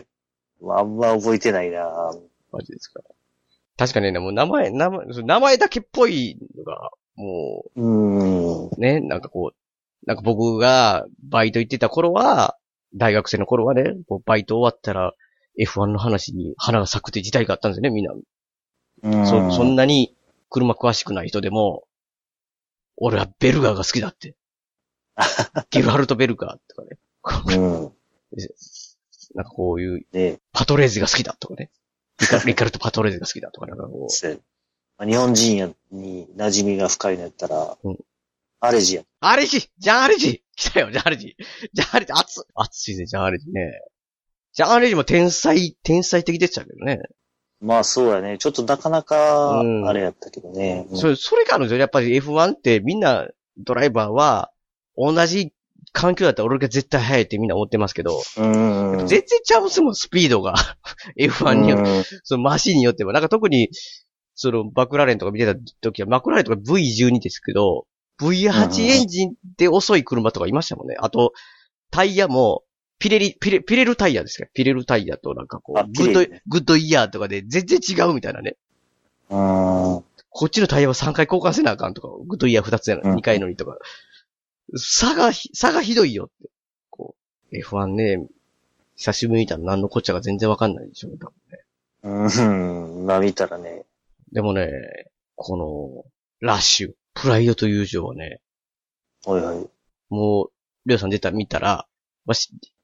あんま覚えてないなマジですか。確かにね、もう名前、名前、名前だけっぽいのが、もう、うーん。ね、なんかこう、なんか僕がバイト行ってた頃は、大学生の頃はね、バイト終わったら エフワン の話に花が咲くって時代があったんですよね、みんな。 うんそ、そんなに車詳しくない人でも、俺はベルガーが好きだって。ゲルハルト・ベルガーとかね。 うん、 なんかこういう、 ね、 パトレーゼが好きだとかね。リカ, リカルト・パトレーゼが好きだとか、なんかこう。日本人に馴染みが深いのやったら、うん、アレジや。 アレジジャンアレジ来たよ、ジャンアレジ。ジャンアレジ、熱、熱いね、ジャンアレジね。ジャンアレジも天才、天才的でしたけどね。 まあそうやね。ちょっとなかなか、あれやったけどね。 うん、それ、それがあるんですよ。やっぱり エフワン ってみんな、ドライバーは、同じ環境だったら俺が絶対速いってみんな思ってますけど、 うん全然ちゃうんすもん、スピードが。エフワン によって、そのマシンによっても。なんか特に、そのマクラーレンとか見てた時は、マクラーレンとか ブイじゅうに ですけど、ブイエイト エンジンで遅い車とかいましたもんね。あと、タイヤも、ピレリ、ピレ、ピレルタイヤですかピレルタイヤとなんかこう、グッド、グッドイヤーとかで全然違うみたいなね。 こっちのタイヤはさんかい交換せなあかんとか、グッドイヤーふたつやのににかいのにとか。差が、差がひどいよって。こう、エフワン ね、久しぶりに見たら何のこっちゃが全然わかんないでしょ、多分ね。うん、まあ見たらね。 でもね、この、ラッシュ、プライドと友情はね、 はいはい。 もう、りょうさん出た見たら、まあ、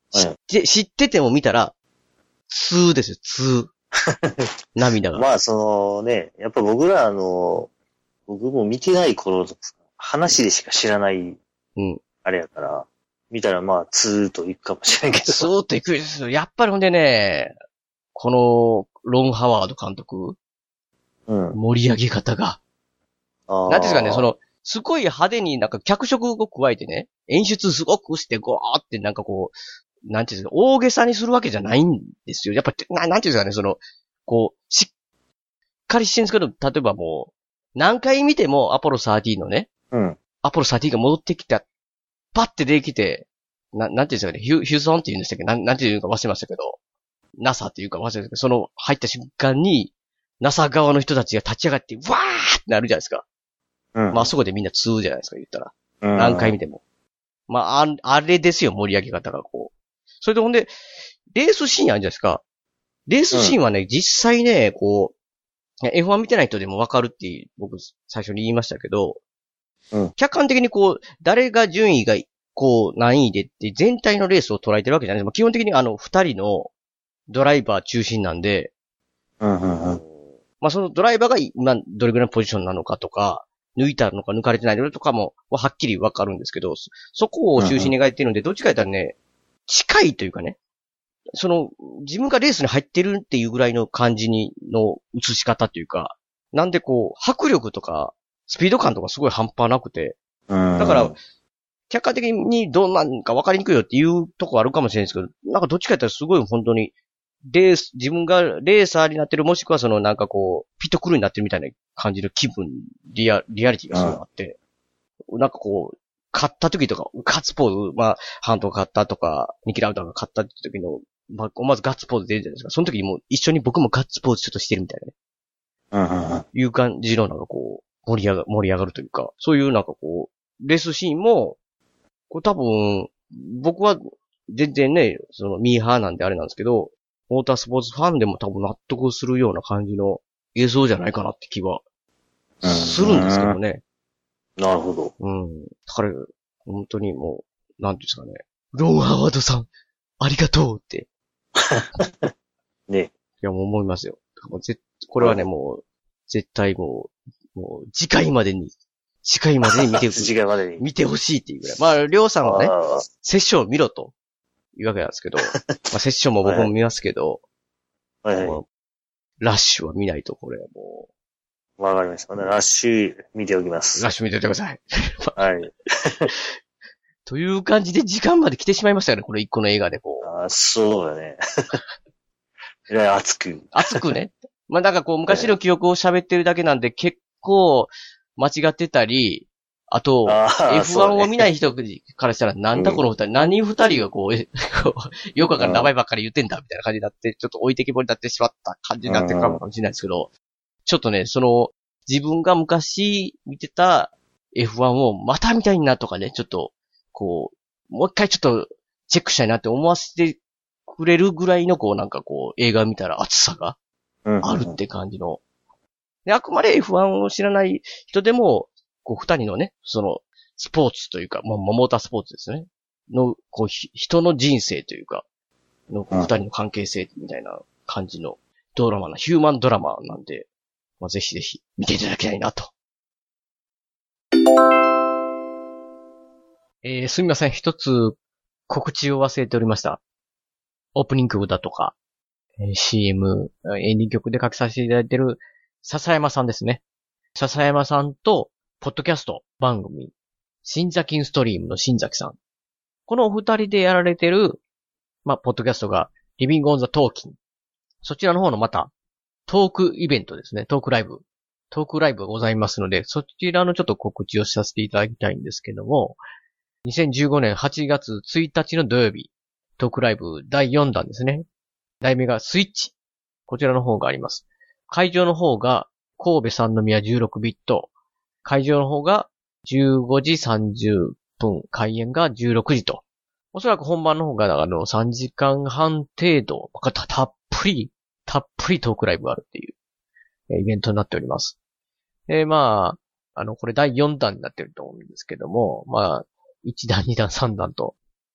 知って、知ってても見たら、通ですよ、通。涙が。 まあ、そのね、やっぱ僕らあの、僕も見てない頃とか、話でしか知らない、 うん。 あれやから、見たらまあ、ツーっといくかもしれんけど。 ツーっといくですよ。やっぱりほんでね、この、ロン・ハワード監督。 うん。 盛り上げ方が。 ああ。 なんていうんですかね、その、すごい派手になんか脚色を加えてね、演出すごくしてゴーってなんかこう、なんていうんですか、大げさにするわけじゃないんですよ。やっぱ、ななんていうんですかね、その、こう、しっかりしてるんですけど、例えばもう、何回見てもアポロじゅうさんのね、 うん。 アポロじゅうさんが戻ってきた、パッて出てきて、な、なんていうんですかね、ヒュ、ヒューソンって言うんでしたっけ、なん、なんて言うのか忘れましたけど、ナサ っていうか忘れましたけど、その入った瞬間に、ナサ 側の人たちが立ち上がって、わーってなるじゃないですか。 うん。 まあそこでみんな通じゃないですか、言ったら。 うん、 何回見ても。まあ、あ、あれですよ、盛り上げ方がこう。それでほんで、レースシーンあるじゃないですか。レースシーンはね、うん、実際ね、こう、エフワン 見てない人でもわかるって僕最初に言いましたけど、うん、客観的にこう、誰が順位がこう何位でって全体のレースを捉えてるわけじゃないです。基本的にあの二人のドライバー中心なんで、 うんうんうん、 まあそのドライバーが今どれぐらいのポジションなのかとか、抜いたのか抜かれてないのかとかもはっきりわかるんですけど、そこを中心に描いてるので、どっちか言ったらね、近いというかね、その自分がレースに入ってるっていうぐらいの感じにの映し方というか、なんでこう、迫力とか、スピード感とかすごい半端なくて、だから、客観的にどうなんか分かりにくいよっていうとこあるかもしれないですけど、なんかどっちか言ったらすごい本当に、レース、自分がレーサーになってる、もしくはそのなんかこう、ピットクルーになってるみたいな感じの気分、リア、リアリティがすごいあって、なんかこう、勝った時とか、ガッツポーズ、まあ、ハントが勝ったとか、ニキラウダーが勝ったって時の、まあ、まずガッツポーズ出るじゃないですか。その時にもう一緒に僕もガッツポーズちょっとしてるみたいなね。うんうんうん。いう感じのなんかこう、盛り上が、盛り上がるというか、そういうなんかこう、レースシーンも、これ多分、僕は全然ね、そのミーハーなんであれなんですけど、モータースポーツファンでも多分納得するような感じの映像じゃないかなって気はするんですけどね。 なるほど。 うん。だから、本当にもう、なんていうんですかね。ロン・ハワードさん、ありがとうって。 ね。 いや、もう思いますよ。もうぜこれはね、もう、絶対もう、もう、次回までに、次回までに見て、 次回までに。 見てほしいっていうぐらい。まあ、りょうさんはね、セッションを見ろと、いうわけなんですけど、まあ、セッションも僕も見ますけど、 はいはい、 ラッシュは見ないと、これはもう。わかりました。ラッシュ見ておきます。 ラッシュ見ておいてください。 はい。 という感じで時間まで来てしまいましたよね、この一個の映画でこう。 あ、そうだね。えらい熱く。 熱くね。まあなんかこう昔の記憶を喋ってるだけなんで結構間違ってたり、あと、エフワン を見ない人からしたらなんだこの二人、うん、何二人がこう、よくわかんない名前ばっかり言ってんだみたいな感じになって、ちょっと置いてきぼりになってしまった感じになってるかもしれないですけど、ちょっとね、その、自分が昔見てた エフワン をまた見たいなとかね、ちょっと、こう、もう一回ちょっとチェックしたいなって思わせてくれるぐらいのこうなんかこう映画見たら熱さがあるって感じの。で、あくまで エフワン を知らない人でも、こう二人のね、そのスポーツというか、まあ、モータースポーツですね。の、こう人の人生というか、の二人の関係性みたいな感じのドラマな、ヒューマンドラマなんで、まあ、ぜひぜひ見ていただきたいなと。えー、すみません。一つ告知を忘れておりました。オープニング曲だとか、えー、シーエム、エンディング曲で書きさせていただいている笹山さんですね。笹山さんと、ポッドキャスト番組、新崎ンストリームの新崎さん。このお二人でやられてる、まあ、ポッドキャストが、リビングオンザトーキン。そちらの方のまた、トークイベントですね。トークライブ。トークライブがございますので、そちらのちょっと告知をさせていただきたいんですけども、にせんじゅうごねんはちがつついたちの土曜日、トークライブだいよんだんですね。題名がスイッチ。こちらの方があります。会場の方が神戸三宮じゅうろくビット。会場の方がじゅうごじさんじゅっぷん。開演がじゅうろくじと。おそらく本番の方があのさんじかんはん程度、た, たっぷり、たっぷりトークライブがあるっていうイベントになっております。えー、まあ、あの、これだいよんだんになってると思うんですけども、まあ、いちだん、にだん、さんだんと、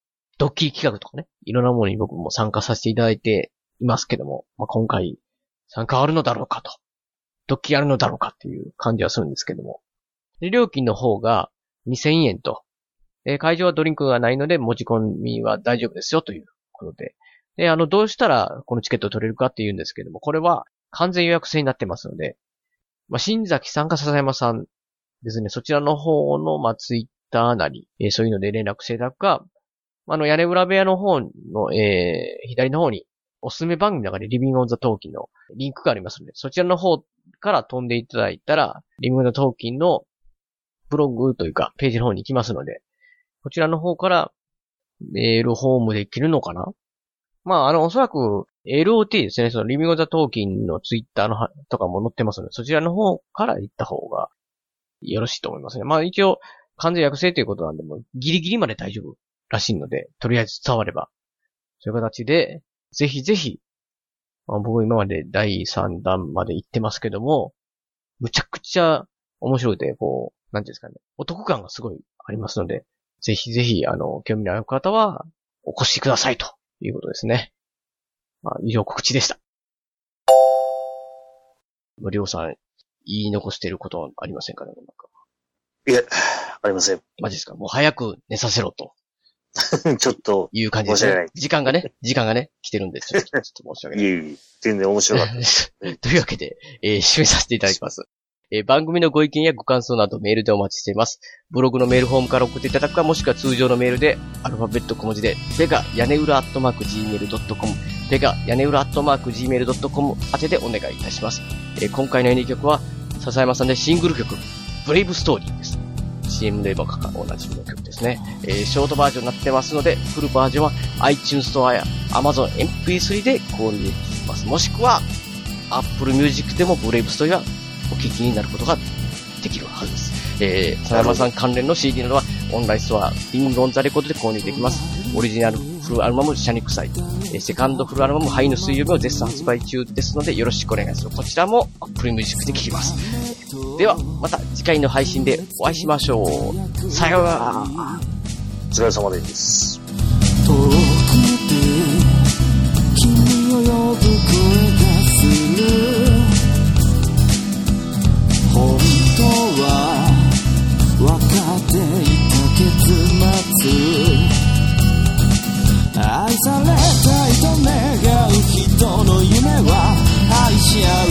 ドッキリ企画とかね、いろんなものに僕も参加させていただいていますけども、まあ、今回参加あるのだろうかと、ドッキリあるのだろうかっていう感じはするんですけども。で、料金の方がにせんえんと、えー、会場はドリンクがないので持ち込みは大丈夫ですよということで、で、あの、どうしたらこのチケットを取れるかっていうんですけども、これは完全予約制になってますので、まあ、新崎さんか笹山さんですね、そちらの方の、まあ、ツイッターなり、えー、そういうので連絡していただくか、あの、屋根裏部屋の方の、えー、左の方に、おすすめ番組の中でリビングオンザトーキンのリンクがありますので、そちらの方から飛んでいただいたら、リビングオンザトーキンのブログというか、ページの方に行きますので、こちらの方からメールホームできるのかな？まあ、あの、おそらく エルオーティー ですね、そのリビングオンザトーキンのツイッターのとかも載ってますので、そちらの方から行った方がよろしいと思いますね。まあ、一応、完全予約制ということなんで、もうギリギリまで大丈夫らしいので、とりあえず伝われば。そういう形で、ぜひぜひ、まあ、僕今までだいさん弾まで行ってますけども、むちゃくちゃ面白いで、こう、なんていうんですかね、お得感がすごいありますので、ぜひぜひ、あの、興味のある方は、お越しくださいということですね。まあ、以上告知でした。りょうさん、言い残していることはありませんかね、なんか。 いえ、ありません。 マジですか？もう早く寝させろと。 ちょっと。 いう感じですね。時間がね、時間がね、来てるんで、ちょっと、ちょっと申し訳ない。 いえいえ、全然面白かったです。 というわけで、えー、締めさせていただきます。えー、番組のご意見やご感想などメールでお待ちしています。ブログのメールフォームから送っていただくか、もしくは通常のメールで、アルファベット小文字で、ペガ屋根裏アットマーク ジーメールドットコム、ペガ屋根裏アットマーク ジーメールドットコム 宛てでお願いいたします。えー、今回の演技曲は、笹山さんでシングル曲、ブレイブストーリーです。シーエム でばかおなじみの曲ですね。えー、ショートバージョンになってますので、フルバージョンは iTunes ストアや Amazon エムピースリー で購入できます。もしくは、Apple Music でもブレイブストーリーはお聴きになることができるはずです。えー、笹山さん関連の シーディー などはオンラインストア、リングオンザレコードで購入できます。オリジナルフルアルバム、シャニクサイ、えー、セカンドフルアルバム、ハイの水曜日を絶賛発売中ですので、よろしくお願いします。こちらも Apple Music で聴きます。では、また次回の配信でお会いしましょう。さようなら。 お疲れ様です。 遠くで君を呼ぶ声がする。本当は分かっていた結末。愛されたいと願う人の夢は愛し合う